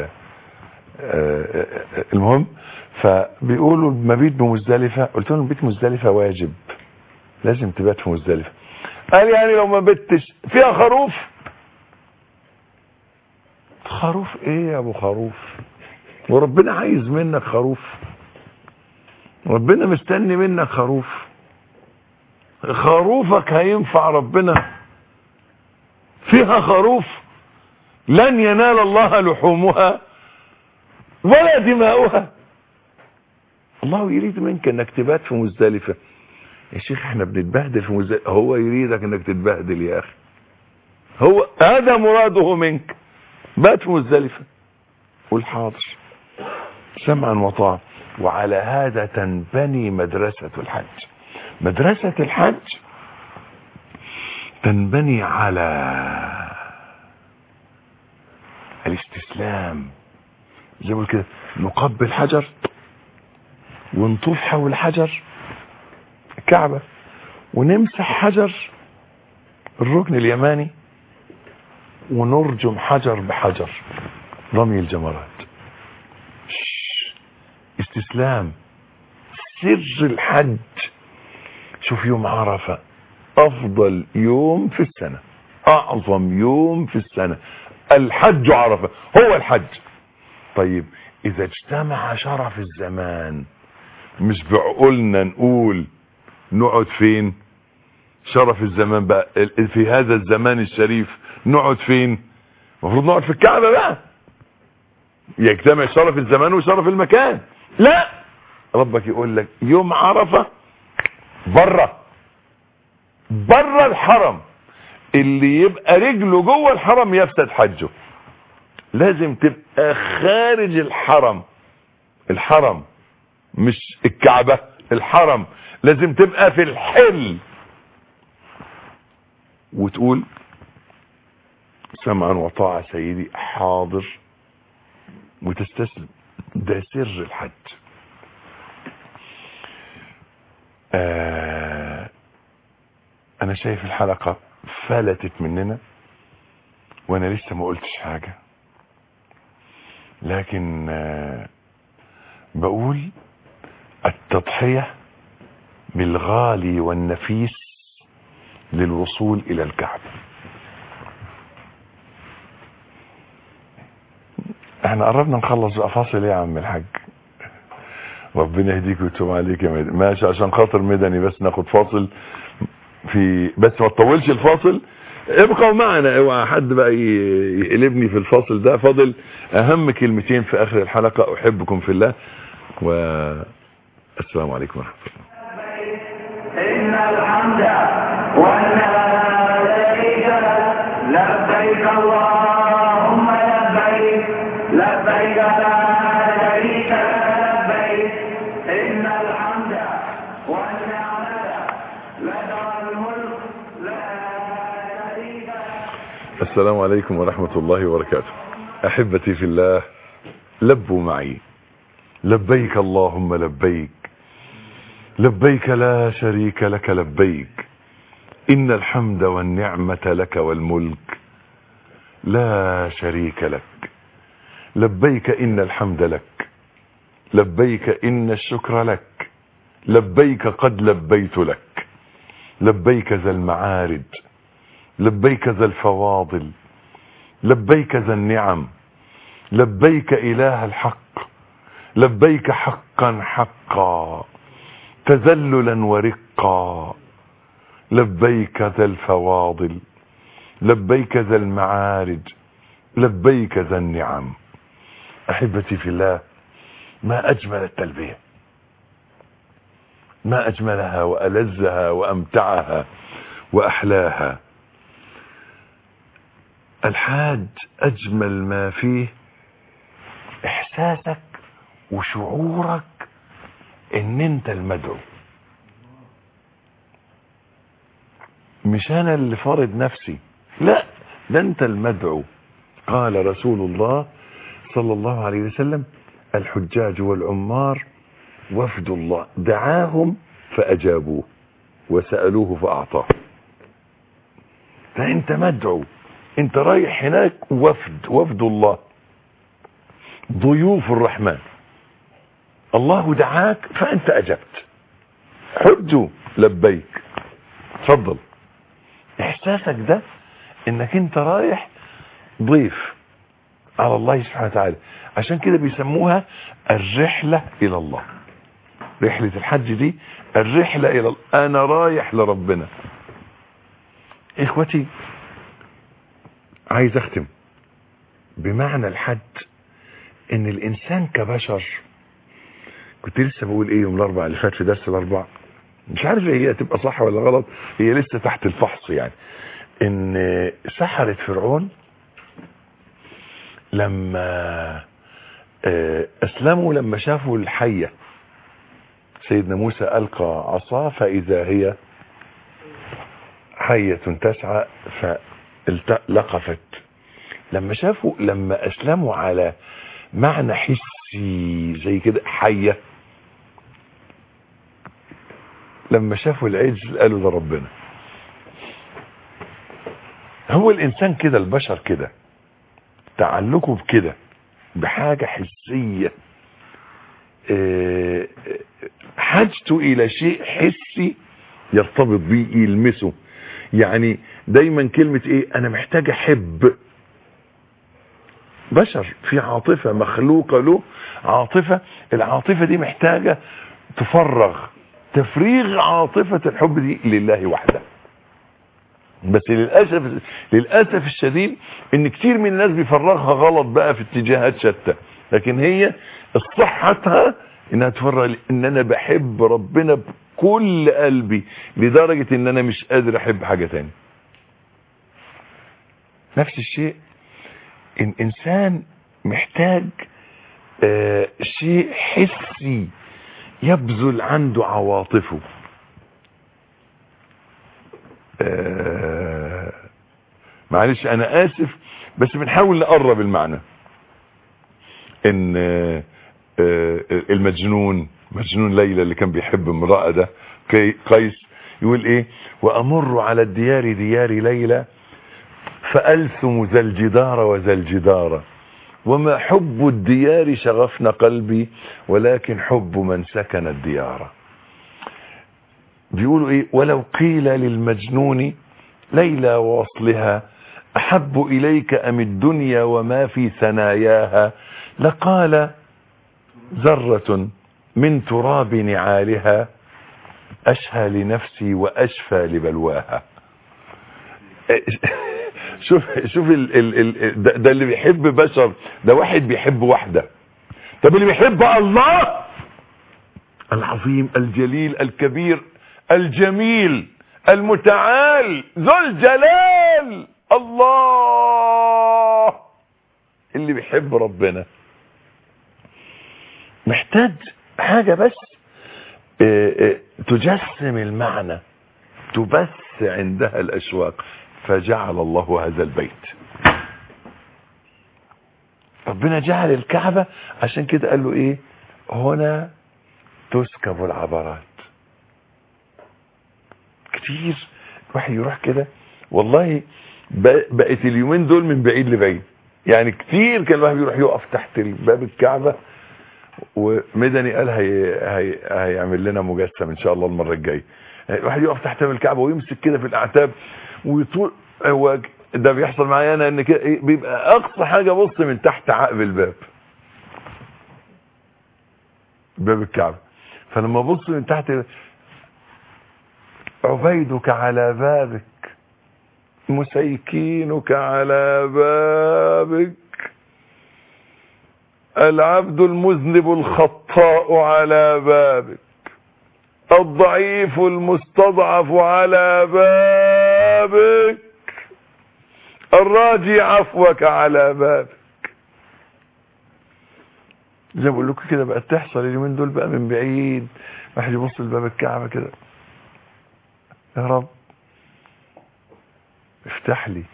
المهم، فبيقولوا المبيت بمزدلفة. قلت لهم بيت مزدلفة واجب، لازم تبات في مزدلفة. قال يعني لو ما بتش فيها خروف؟ خروف ايه يا ابو خروف؟ وربنا عايز منك خروف؟ ربنا مستني منك خروف؟ خروفك هينفع ربنا؟ فيها خروف. لن ينال الله لحومها ولا دماؤها. الله يريد منك انك تبات في مزدلفة. يا شيخ احنا بنتبهدل في مزدلفة، هو يريدك انك تتبهدل يا اخي. هو هذا مراده منك، بات في مزدلفة. قول حاضر سمعا وطاعة. وعلى هذا تنبني مدرسة الحج. مدرسة الحج تنبني على الاستسلام. زي ما كده نقبل حجر ونطوف حول حجر الكعبة، ونمسح حجر الركن اليماني، ونرجم حجر بحجر، رمي الجمرات. استسلام. سر الحج. شوف يوم عرفة افضل يوم في السنة، اعظم يوم في السنة. الحج عرفة هو الحج. طيب اذا اجتمع شرف الزمان، مش بعقولنا نقول نقعد فين؟ شرف الزمان بقى في هذا الزمان الشريف نقعد فين؟ المفروض نقعد في الكعبة بقى. يجتمع شرف الزمان وشرف المكان. لا، ربك يقول لك يوم عرفة بره الحرم. اللي يبقى رجله جوه الحرم يفسد حجه. لازم تبقى خارج الحرم. الحرم مش الكعبة، الحرم. لازم تبقى في الحل وتقول سمعا وطاعة سيدي، حاضر، وتستسلم. ده سر الحج. انا شايف الحلقة فلتت مننا وانا لسه ما قلتش حاجة، لكن بقول التضحية بالغالي والنفيس للوصول الى الكعبة. احنا قربنا نخلص بقى. فاصل ايه يا عم الحاج؟ ربنا يهديك ويتوب عليك يا مدني. ماشي، عشان خاطر مدني بس ناخد فاصل بس ما تطولش الفاصل. ابقوا معنا، اوعى حد بقى يقلبني في الفاصل ده. فاضل اهم كلمتين في اخر الحلقة. احبكم في الله، والسلام عليكم ورحمة الله. إن الحمد والنعمة لبيك اللهم لبيك لبيك لا شريك لك لبيك إن الحمد والنعمة لك والملك لا شريك لك. السلام عليكم ورحمة الله وبركاته. أحبتي في الله، لبوا معي لبيك اللهم لبيك لبيك لا شريك لك لبيك إن الحمد والنعمة لك والملك لا شريك لك لبيك إن الحمد لك لبيك إن الشكر لك لبيك قد لبيت لك لبيك ذا المعارج لبيك ذا الفواضل لبيك ذا النعم لبيك إله الحق لبيك حقا حقا تذللا ورقا لبيك ذا الفواضل لبيك ذا المعارج لبيك ذا النعم. أحبتي في الله، ما أجمل التلبية، ما أجملها وألذها وأمتعها وأحلاها. الحاج أجمل ما فيه إحساسك وشعورك إن أنت المدعو، مش أنا اللي فارض نفسي، لا، ده أنت المدعو. قال رسول الله صلى الله عليه وسلم: الحجاج والعمار وفد الله، دعاهم فأجابوه وسألوه فأعطاه. فأنت مدعو، أنت رايح هناك وفد الله، ضيوف الرحمن. الله دعاك فأنت أجبت. حجوا لبيك، تفضل. إحساسك ده إنك أنت رايح ضيف على الله سبحانه وتعالى. عشان كده بيسموها الرحلة إلى الله. رحلة الحج دي الرحلة إلى الله، أنا رايح لربنا. إخوتي، عايز أختم بمعنى الحج إن الإنسان كبشر. كنت لسه بقول إيه يوم الأربعاء اللي فات في درس الأربعاء، مش عارف هي تبقى صح ولا غلط، هي لسه تحت الفحص. يعني إن سحرة فرعون لما أسلموا، لما شافوا الحية، سيدنا موسى ألقى عصاه فإذا هي حية تسعى فلقفت. لما شافوا، لما أسلموا على معنى حسي زي كده حية، لما شافوا العجل قالوا ده ربنا. هو الإنسان كده، البشر كده، تعلقه بكده، بحاجة حسية، حاجته إلى شيء حسي يرتبط بيه، يلمسه. يعني دايما كلمة إيه؟ أنا محتاج أحب. بشر في عاطفة مخلوقة له عاطفة، العاطفة دي محتاجة تفرغ. تفريغ عاطفة الحب دي لله وحده. بس للأسف الشديد ان كتير من الناس بيفرغها غلط بقى في اتجاهات شتى. لكن هي صحتها انها تفرغ ان انا بحب ربنا بكل قلبي لدرجة ان انا مش قادر احب حاجة تاني. نفس الشيء الانسان محتاج شيء حسي يبذل عنده عواطفه. معلش انا اسف، بس بنحاول نقرب المعنى. ان المجنون، مجنون ليلى اللي كان بيحب امرأة ده قيس، يقول ايه؟ وامر على الديار ديار ليلى فألثم ذا الجدار وذا الجدار وما حب الديار شغفنا قلبي ولكن حب من سكن الديار. بيقولوا ايه؟ ولو قيل للمجنون ليلى ووصلها احب اليك ام الدنيا وما في ثناياها لقال ذرة من تراب نعالها اشهى لنفسي واشفى لبلواها. شوف ده اللي بيحب بشر، ده واحد بيحب واحدة. طب اللي بيحب الله العظيم الجليل الكبير الجميل المتعال ذو الجلال الله. اللي بيحب ربنا محتاج حاجة بس تجسم المعنى، تبث عندها الأشواق. فجعل الله هذا البيت، ربنا جعل الكعبة عشان كده قال له ايه؟ هنا تسكب العبرات. كتير واحد يروح كده، والله بقت اليومين دول من بعيد لبعيد. يعني كتير كان الواحد يروح يقف تحت باب الكعبة، ومدني قال هيعمل لنا مجسم ان شاء الله المرة الجاية. الواحد يقف تحت باب الكعبة ويمسك كده في الاعتاب ويطول. هو ده بيحصل معايا انا، ان كده بيبقى اقصى حاجة بص من تحت عقب الباب، باب الكعبة. فلما بص من تحت، عبيدك على بابك، مسيكينك على بابك، العبد المذنب الخطاء على بابك، الضعيف المستضعف على بابك، الراجي عفوك على بابك. زي ما بقول لكم كده بقت تحصل اليومين دول بقى من بعيد، واحد يبص لباب الكعبة كده، يا رب افتح لي.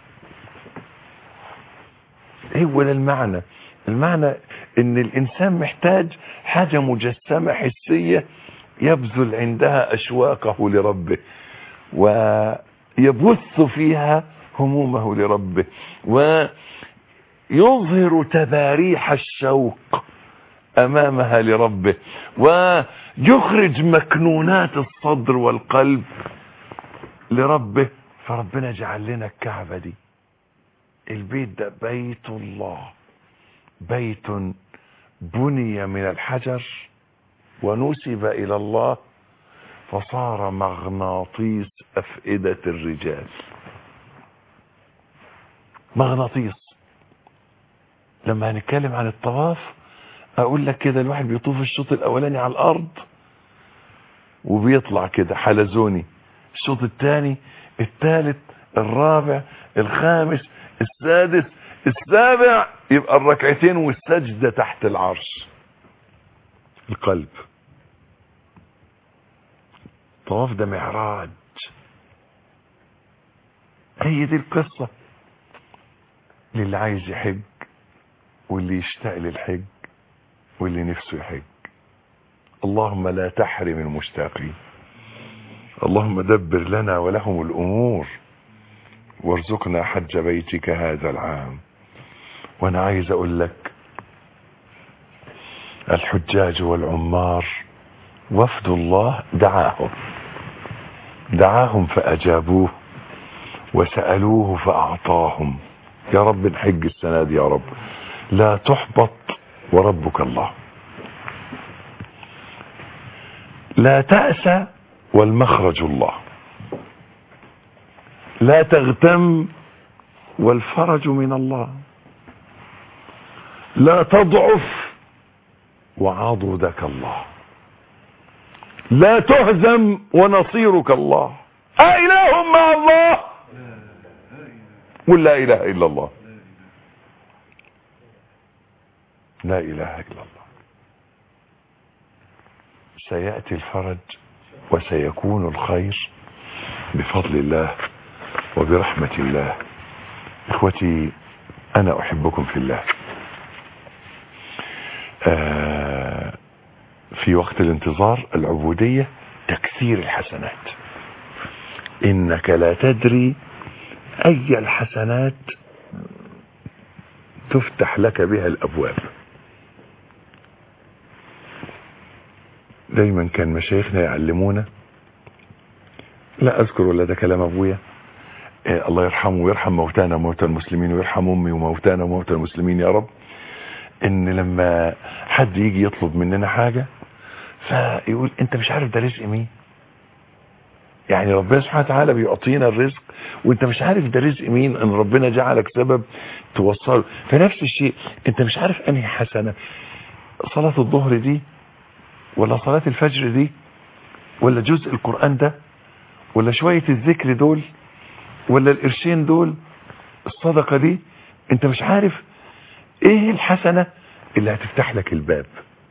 ايه ولا المعنى ان الانسان محتاج حاجة مجسمة حسية يبذل عندها اشواقه لربه، ويبث فيها همومه لربه، ويظهر تباريح الشوق امامها لربه، ويخرج مكنونات الصدر والقلب لربه. فربنا جعل لنا الكعبة دي، البيت ده بيت الله، بيت بني من الحجر ونسب الى الله، فصار مغناطيس افئدة الرجال. مغناطيس. لما هنتكلم عن الطواف اقول لك كده، الواحد بيطوف الشوط الاولاني على الارض وبيطلع كده حلزوني، الشوط الثاني، الثالث، الرابع، الخامس، السادس، السابع، يبقى الركعتين والسجدة تحت العرش. القلب. الطواف ده معراج. هي دي القصة للي عايز يحج، واللي يشتاق للحج، واللي نفسه يحج. اللهم لا تحرم المشتاقين. اللهم دبر لنا ولهم الأمور، وارزقنا حج بيتك هذا العام. وانا عايز اقول لك، الحجاج والعمار وفد الله دعاهم فأجابوه، وسألوه فأعطاهم. يا رب نحج السنة دي يا رب، لا تحبط وربك الله. لا تأسى والمخرج الله، لا تغتم والفرج من الله، لا تضعف وعضدك الله، لا تهزم ونصيرك الله. أإله مع الله؟ قل لا إله إلا الله. لا إله إلا الله. سيأتي الفرج وسيكون الخير بفضل الله وبرحمة الله. إخوتي، أنا أحبكم في الله. في وقت الانتظار العبودية تكثير الحسنات. إنك لا تدري أي الحسنات تفتح لك بها الأبواب. دايما كان مشايخنا يعلمونا، لا أذكر ولا ده كلام أبويا، الله يرحمه ويرحم موتانا وموتى المسلمين، ويرحم أمي وموتانا وموتى المسلمين يا رب، إن لما حد يجي يطلب مننا حاجة فيقول أنت مش عارف ده رزق مين. يعني ربنا سبحانه وتعالى بيعطينا الرزق وانت مش عارف ده رزق مين، ان ربنا جعلك سبب توصله. فنفس الشيء انت مش عارف انهي حسنة، صلاة الظهر دي ولا صلاة الفجر دي ولا جزء القرآن ده ولا شوية الذكر دول ولا القرشين دول الصدقة دي انت مش عارف ايه الحسنة اللي هتفتح لك الباب.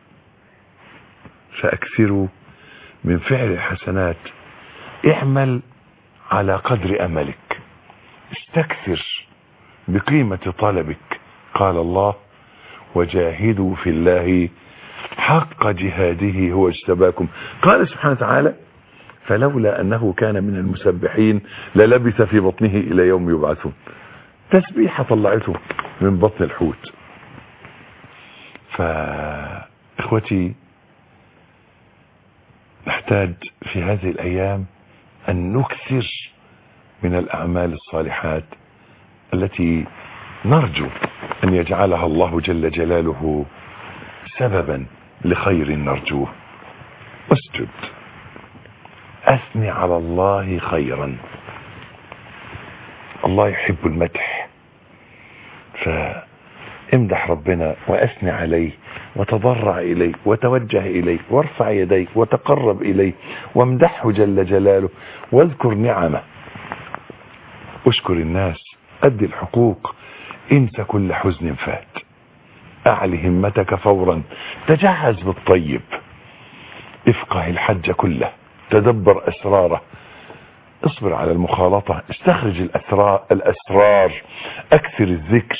فاكثروا من فعل الحسنات، اعمل على قدر املك، استكثر بقيمة طلبك. قال الله وجاهدوا في الله حق جهاده هو اجتباكم. قال سبحانه وتعالى فلولا انه كان من المسبحين للبث في بطنه الى يوم يبعثون. تسبيحة طلعته من بطن الحوت. فاخوتي نحتاج في هذه الايام ان نكثر من الاعمال الصالحات التي نرجو ان يجعلها الله جل جلاله سببا لخير نرجوه. اسجد، اثني على الله خيرا. الله يحب المدح، فامدح ربنا واثني عليه وتضرع اليه وتوجه اليه وارفع يديه وتقرب اليه وامدحه جل جلاله واذكر نعمه. اشكر الناس، ادي الحقوق، انسى كل حزن فات، اعلي همتك فورا، تجهز بالطيب، افقه الحج كله، تدبر اسراره، اصبر على المخالطة، استخرج الاسرار، اكثر الذكر،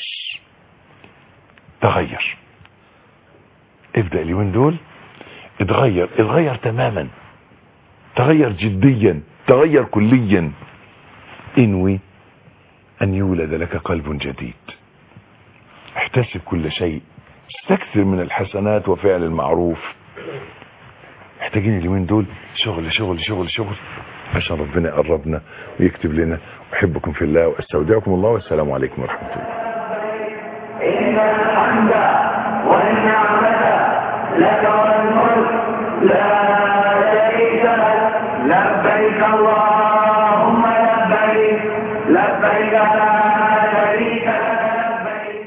تغير. ابدأ اليومين دول اتغير تماما، تغير جديا، تغير كليا. انوي ان يولد لك قلب جديد. احتسب كل شيء، استكثر من الحسنات وفعل المعروف. محتاجين اليومين دول شغل شغل شغل شغل عشان ربنا يقربنا ويكتب لنا. احبكم في الله واستودعكم الله، والسلام عليكم ورحمة الله. إن الحمد والنعمة لك والملك لا شريك لك. لبيك اللهم لبيك، لبيك لا شريك لك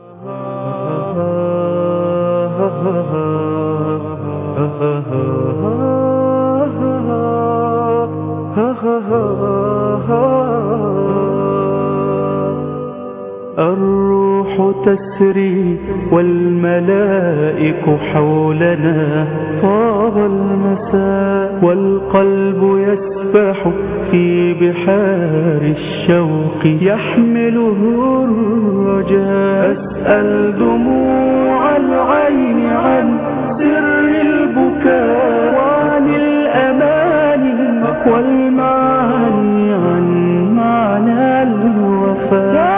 الروح تسري والملائك حولنا، طاب المساء والقلب يسبح في بحار الشوق يحمله الرجاء. أسأل دموع العين عن سر البكاء وعن الأماني والمعاني عن معنى الوفاء.